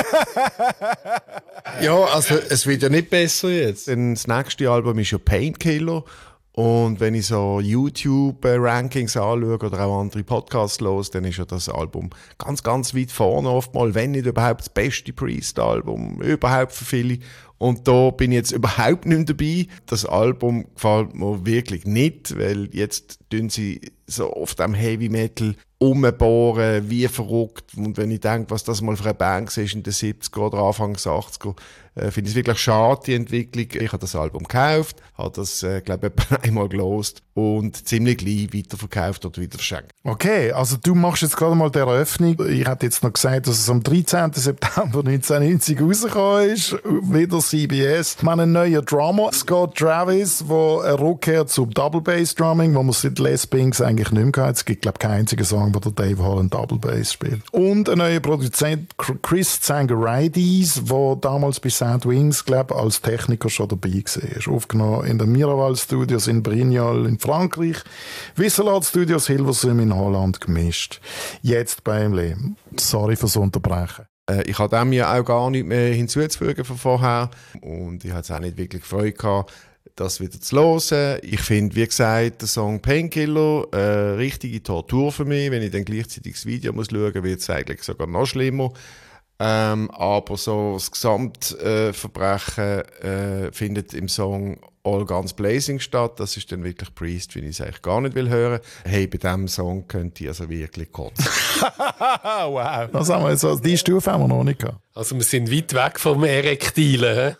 Ja, also es wird ja nicht besser jetzt. Denn das nächste Album ist ja Painkiller. Und wenn ich so YouTube-Rankings anschaue oder auch andere Podcasts höre, dann ist ja das Album ganz, ganz weit vorne oftmals, wenn nicht überhaupt das beste Priest-Album überhaupt für viele. Und da bin ich jetzt überhaupt nicht dabei. Das Album gefällt mir wirklich nicht, weil jetzt tun sie so auf dem Heavy Metal umbohren, wie verrückt. Und wenn ich denke, was das mal für eine Band war in den 70er oder Anfang der 80er, finde ich es wirklich schade, die Entwicklung. Ich habe das Album gekauft, habe das, glaube ich, einmal gelost und ziemlich gleich weiterverkauft oder wieder verschenkt. Okay, also du machst jetzt gerade mal die Eröffnung. Ich hätte jetzt noch gesagt, dass es am 13. September 1990 rausgekommen ist. Wieder CBS. Wir haben einen neuen Drummer, Scott Travis, der eine Rückkehr zum Double Bass Drumming, wo man seit Les Binks eigentlich nicht mehr hat. Es gibt, glaube ich, keinen einzigen Song, wo der Dave Holland Double Bass spielt. Und ein neuer Produzent, Chris Tsangarides, der damals bei Sad Wings, glaube ich, als Techniker schon dabei war. Aufgenommen in den Miraval Studios in Brignoles in Frankreich, Wisselat Studios Hilversum in Holland gemischt. Jetzt beim Leben. Sorry fürs Unterbrechen. Ich habe dem ja auch gar nicht mehr hinzuzufügen von vorher und ich hatte es auch nicht wirklich Freude gehabt, das wieder zu hören. Ich finde, wie gesagt, der Song Painkiller eine richtige Tortur für mich. Wenn ich dann gleichzeitig das Video muss schauen muss, wird es eigentlich sogar noch schlimmer. Aber so das Gesamtverbrechen findet im Song All Guns Blazing statt. Das ist dann wirklich Priest, wie ich es eigentlich gar nicht will hören. Hey, bei diesem Song könnt ihr also wirklich kotzen. Wow. Das haben wir jetzt, also die Stufe haben wir noch nicht gehabt. Also wir sind weit weg vom Erektilen.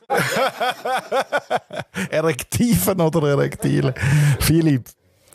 Erektiven oder Erektilen? Philipp.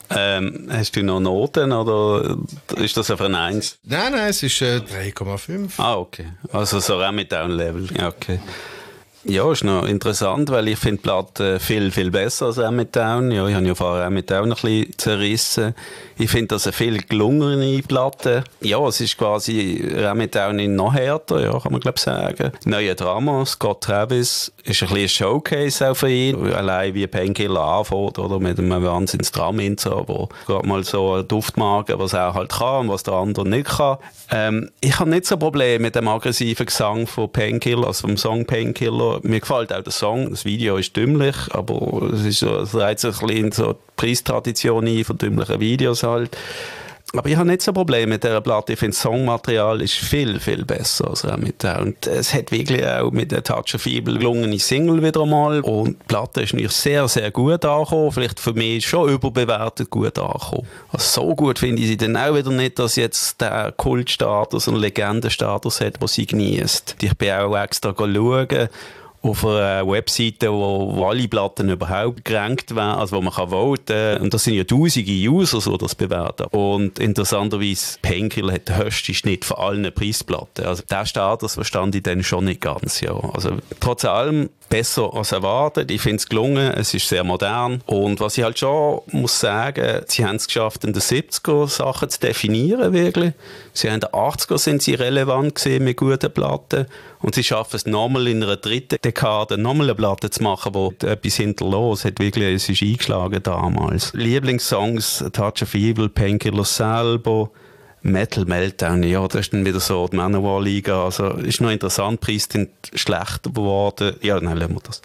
Hast du noch Noten oder ist das auf ein 1? Nein, es ist 3,5. Ah, okay. Also so Rammy-Down-Level. Ja, okay. Ja, ist noch interessant, weil ich finde die Platte viel, viel besser als Rammy-Down. Ja, ich habe ja vorher Rammy-Down ein bisschen zerrissen. Ich finde das eine viel gelungene Platte. Ja, es ist quasi Rammy-Down in noch härter, ja, kann man glaube ich sagen. Neuer Drama, Scott Travis, ist ein bisschen ein Showcase auch für ihn. Allein wie Painkiller anfängt, oder mit einem Wahnsinns-Drum-Intro, wo gerade mal so einen Duft mag, was er halt kann und was der andere nicht kann. Ich habe nicht so ein Problem mit dem aggressiven Gesang von Painkiller, also vom Song Painkiller. Mir gefällt auch der Song, das Video ist dümmlich, aber es ist so, es reizt sich ein bisschen in so die Preistradition ein von dümmlichen Videos halt. Aber ich habe nicht so ein Problem mit dieser Platte. Ich finde, das Songmaterial ist viel, viel besser als Ramita. Und es hat wirklich auch mit der Touch of Evil gelungene Single wieder mal. Und die Platte ist nicht sehr, sehr gut angekommen. Vielleicht für mich schon überbewertet gut angekommen. Also so gut finde ich sie dann auch wieder nicht, dass jetzt der Kultstatus und Legendenstatus hat, den sie genießt. Ich bin auch extra schauen auf einer Webseite, wo alle Platten überhaupt gerankt werden, also wo man kann voten. Und das sind ja tausende User, die das bewerten. Und interessanterweise, Painkiller hat den höchsten Schnitt von allen Preisplatten. Also der Status verstand ich dann schon nicht ganz. Ja. Also trotz allem besser als erwartet. Ich finde es gelungen, es ist sehr modern. Und was ich halt schon muss sagen, sie haben es geschafft, in den 70er Sachen zu definieren, wirklich. Sie haben in den 80er sind sie relevant gesehen mit guten Platten. Und sie schaffen es nochmal in einer dritten Dekade nochmal eine Platte zu machen, wo etwas hinterlässt hat. Wirklich, es ist eingeschlagen damals. Lieblingssongs, Touch of Evil, Painkiller selber, Metal Meltdown, ja, das ist dann wieder so die Manowar-Liga. Also ist noch interessant, die Preise sind schlechter geworden. Ja, nein, lassen wir das.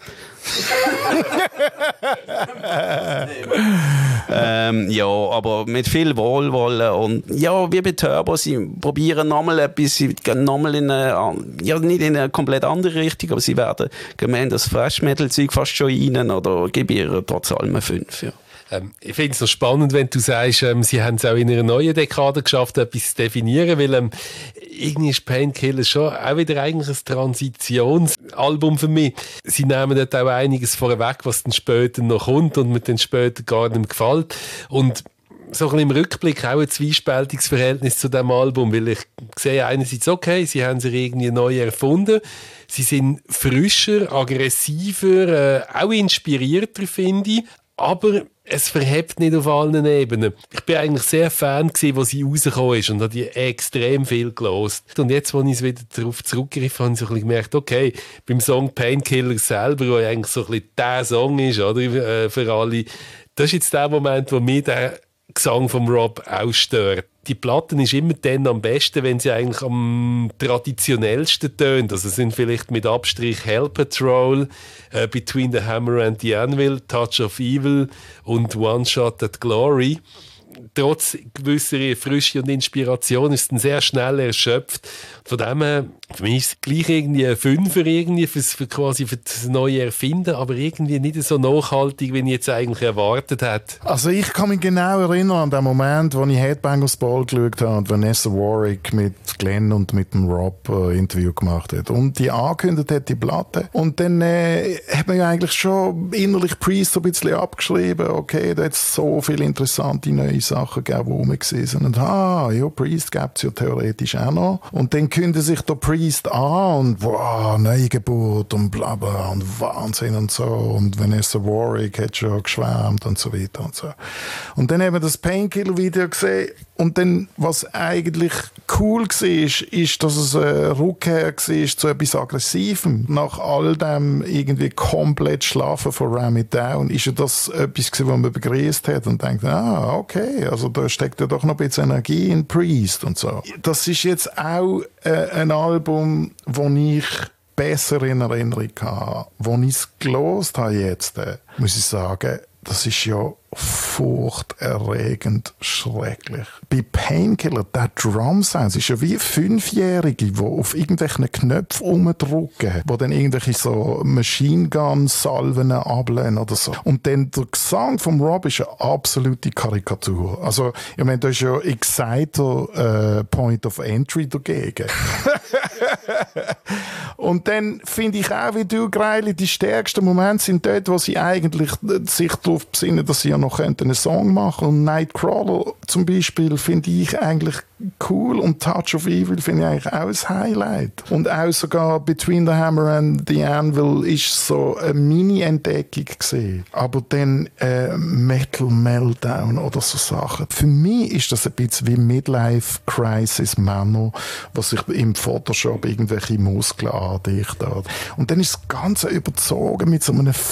Ja, aber mit viel Wohlwollen und ja, wie bei Turbo, sie probieren nochmal etwas, sie gehen nochmal in eine, ja, nicht in eine komplett andere Richtung, aber sie werden gemein das Fresh-Metal-Zeug fast schon rein oder gebe ihr trotz allem eine 5, ja. Ich finde es noch spannend, wenn du sagst, sie haben es auch in einer neuen Dekade geschafft, etwas zu definieren, weil irgendwie ist Painkiller schon auch wieder eigentlich ein Transitionsalbum für mich. Sie nehmen dort auch einiges vorweg, was dann später noch kommt und mir dann später gar nicht mehr gefällt. Und so ein bisschen im Rückblick auch ein zwiespältiges Verhältnis zu diesem Album, weil ich sehe einerseits, okay, sie haben sich irgendwie neu erfunden, sie sind frischer, aggressiver, auch inspirierter, finde ich, aber es verhebt nicht auf allen Ebenen. Ich bin eigentlich sehr Fan gewesen, als sie rausgekommen ist und habe die extrem viel gehört. Und jetzt, als ich es wieder darauf zurückgegriffen habe, habe ich so ein bisschen gemerkt, okay, beim Song Painkiller selber, der eigentlich so ein bisschen der Song ist, oder, für alle, das ist jetzt der Moment, wo mir der Gesang vom Rob auch stört. Die Platten ist immer dann am besten, wenn sie eigentlich am traditionellsten tönt. Also sind vielleicht mit Abstrich Hell Patrol, Between the Hammer and the Anvil, Touch of Evil und One Shot at Glory. Trotz gewisser Frische und Inspiration ist es dann sehr schnell erschöpft. Von dem her, für mich ist es gleich irgendwie ein Fünfer irgendwie für das neue Erfinden, aber irgendwie nicht so nachhaltig, wie ich jetzt eigentlich erwartet hätte. Also ich kann mich genau erinnern an den Moment, wo ich Headbangers Ball geschaut habe und Vanessa Warwick mit Glenn und mit dem Rob ein Interview gemacht hat und die angekündigt hat, die Platte. Und dann hat man ja eigentlich schon innerlich Priest so ein bisschen abgeschrieben, okay, da hat es so viele interessante neue Sachen gegeben, die rumgesehen sind. Und ja, Priest gibt es ja theoretisch auch noch. Und dann kündigt sich der Priest an und wow, Neugeburt und bla bla und Wahnsinn und so. Und Vanessa Warwick hat schon geschwärmt und so weiter und so. Und dann haben wir das Painkiller-Video gesehen. Und dann, was eigentlich cool war, ist, dass es eine Rückkehr war zu etwas Aggressivem. Nach all dem irgendwie komplett Schlafen von Ram It Down, ist ja das etwas gewesen, was man begrüßt hat und denkt, okay, also da steckt ja doch noch ein bisschen Energie in Priest und so. Das ist jetzt auch ein Album, das ich besser in Erinnerung habe. Als ich es gehört habe jetzt, muss ich sagen, das ist ja furchterregend schrecklich. Bei Painkiller, der Drum-Sound ist ja wie Fünfjährige, die auf irgendwelchen Knöpfen rumdrücken, die dann irgendwelche so Machine-Gun-Salven ablehnen oder so. Und dann der Gesang vom Rob ist eine absolute Karikatur. Also, ich meine, da ist ja Exciter Point of Entry dagegen. Und dann finde ich auch, wie du, Greili, die stärksten Momente sind dort, wo sie eigentlich sich darauf besinnen, dass sie ja noch einen Song machen. Und Nightcrawler zum Beispiel finde ich eigentlich cool und Touch of Evil finde ich eigentlich auch ein Highlight. Und auch sogar Between the Hammer and the Anvil ist so eine Mini-Entdeckung gewesen. Aber dann Metal Meltdown oder so Sachen. Für mich ist das ein bisschen wie Midlife Crisis Männer, was sich im Photoshop irgendwelche Muskeln andichten. Und dann ist das Ganze überzogen mit so einem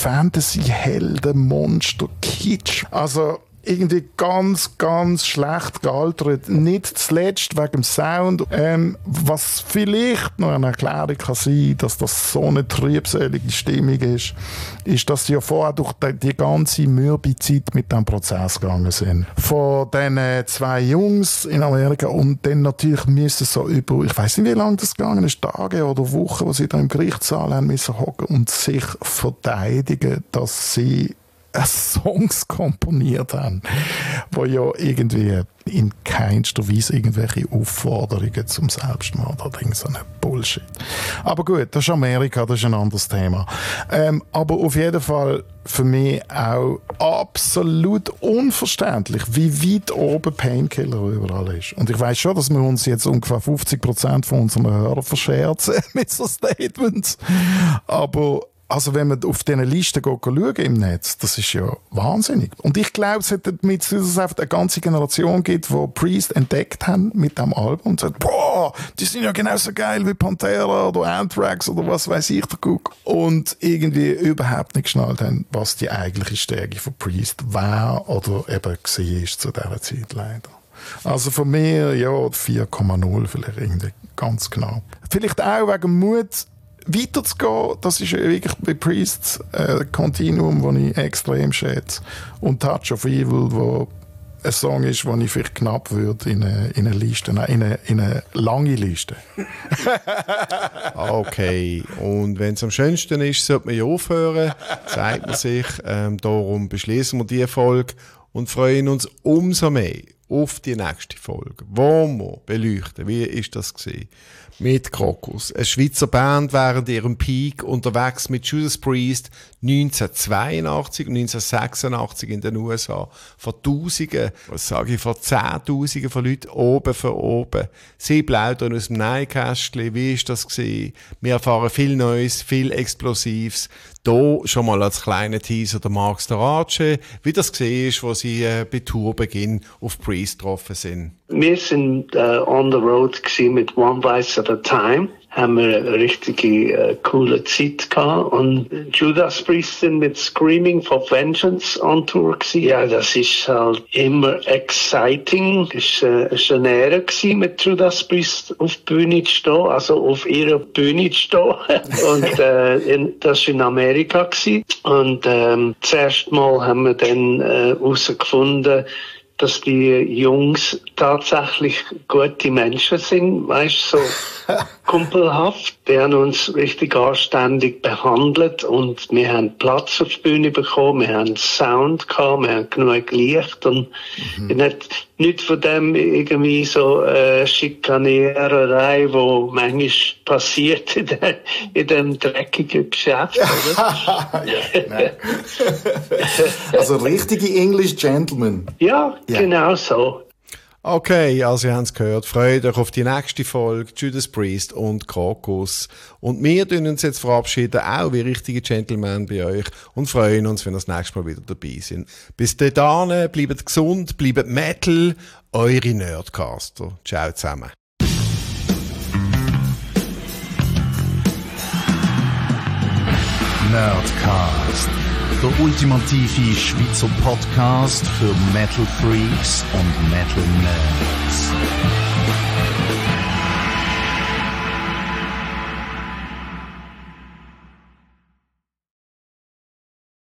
Fantasy-Helden-Monster-Kitsch. Also irgendwie ganz, ganz schlecht gealtert. Nicht zuletzt wegen dem Sound. Was vielleicht noch eine Erklärung kann sein, dass das so eine trübselige Stimmung ist, dass sie ja vorher durch die ganze mürbe Zeit mit diesem Prozess gegangen sind. Von diesen zwei Jungs in Amerika und dann natürlich müssen so über, ich weiss nicht, wie lange das gegangen ist, Tage oder Wochen, wo sie da im Gerichtssaal haben müssen hocken und sich verteidigen, dass sie Songs komponiert haben, die ja irgendwie in keinster Weise irgendwelche Aufforderungen zum Selbstmord oder so ein Bullshit. Aber gut, das ist Amerika, das ist ein anderes Thema. Aber auf jeden Fall für mich auch absolut unverständlich, wie weit oben Painkiller überall ist. Und ich weiss schon, dass wir uns jetzt ungefähr 50% von unseren Hörern verscherzen mit so Statements. Aber also wenn man auf diese Liste schauen im Netz, das ist ja wahnsinnig. Und ich glaube, es hat damit, dass es einfach eine ganze Generation gibt, die Priest entdeckt haben mit diesem Album und sagt, boah, die sind ja genauso geil wie Pantera oder Anthrax oder was weiß ich, der Guck. Und irgendwie überhaupt nicht geschnallt haben, was die eigentliche Stärke von Priest war oder eben war zu dieser Zeit leider. Also von mir, ja, 4,0 vielleicht irgendwie, ganz knapp. Vielleicht auch wegen Mut, weiterzugehen, das ist ja wirklich bei Priests Continuum, das ich extrem schätze. Und Touch of Evil, wo ein Song ist, den ich vielleicht knapp würde in eine Liste, in eine lange Liste. Okay, und wenn es am schönsten ist, sollte man ja aufhören, sagt man sich. Darum beschließen wir diese Folge und freuen uns umso mehr auf die nächste Folge, wo wir beleuchten, wie ist das gewesen mit Krokus. Eine Schweizer Band während ihrem Peak unterwegs mit Judas Priest 1982 und 1986 in den USA. Von Tausenden, was sage ich, von Zehntausenden von Leuten oben für oben. Sie plaudern aus dem Nähkästchen, wie ist das gewesen? Wir erfahren viel Neues, viel Explosives. Hier schon mal als kleiner Teaser der Marc Storace, wie das gesehen ist, wo sie bei Tourbeginn auf Priest getroffen sind. Wir sind on the road mit One Vice of the Time. Haben wir eine richtige coole Zeit gehabt. Und Judas Priest sind mit Screaming for Vengeance on Tour gewesen. Ja, das ist halt immer exciting. Es war eine Ehre gewesen, mit Judas Priest auf die Bühne zu stehen, also auf ihrer Bühne zu stehen. Und das war in Amerika gewesen. Und das erste Mal haben wir dann herausgefunden, dass die Jungs tatsächlich gute Menschen sind, weißt, so kumpelhaft. Die haben uns richtig anständig behandelt und wir haben Platz auf die Bühne bekommen, wir haben Sound gehabt, wir haben genug Licht und nicht von dem irgendwie so Schikaniererei, wo manchmal passiert in dem dreckigen Geschäft, oder? Also richtige English Gentlemen. Ja, genau so. Okay, also ihr habt es gehört. Freut euch auf die nächste Folge, Judas Priest und Krokus. Und wir verabschieden uns jetzt auch wie richtige Gentlemen bei euch und freuen uns, wenn ihr das nächste Mal wieder dabei sind. Bis dahin, bleibt gesund, bleibt Metal, eure Nerdcaster. Ciao zusammen. Nerdcast, der ultimative Schweizer Podcast für Metal Freaks und Metal Nerds.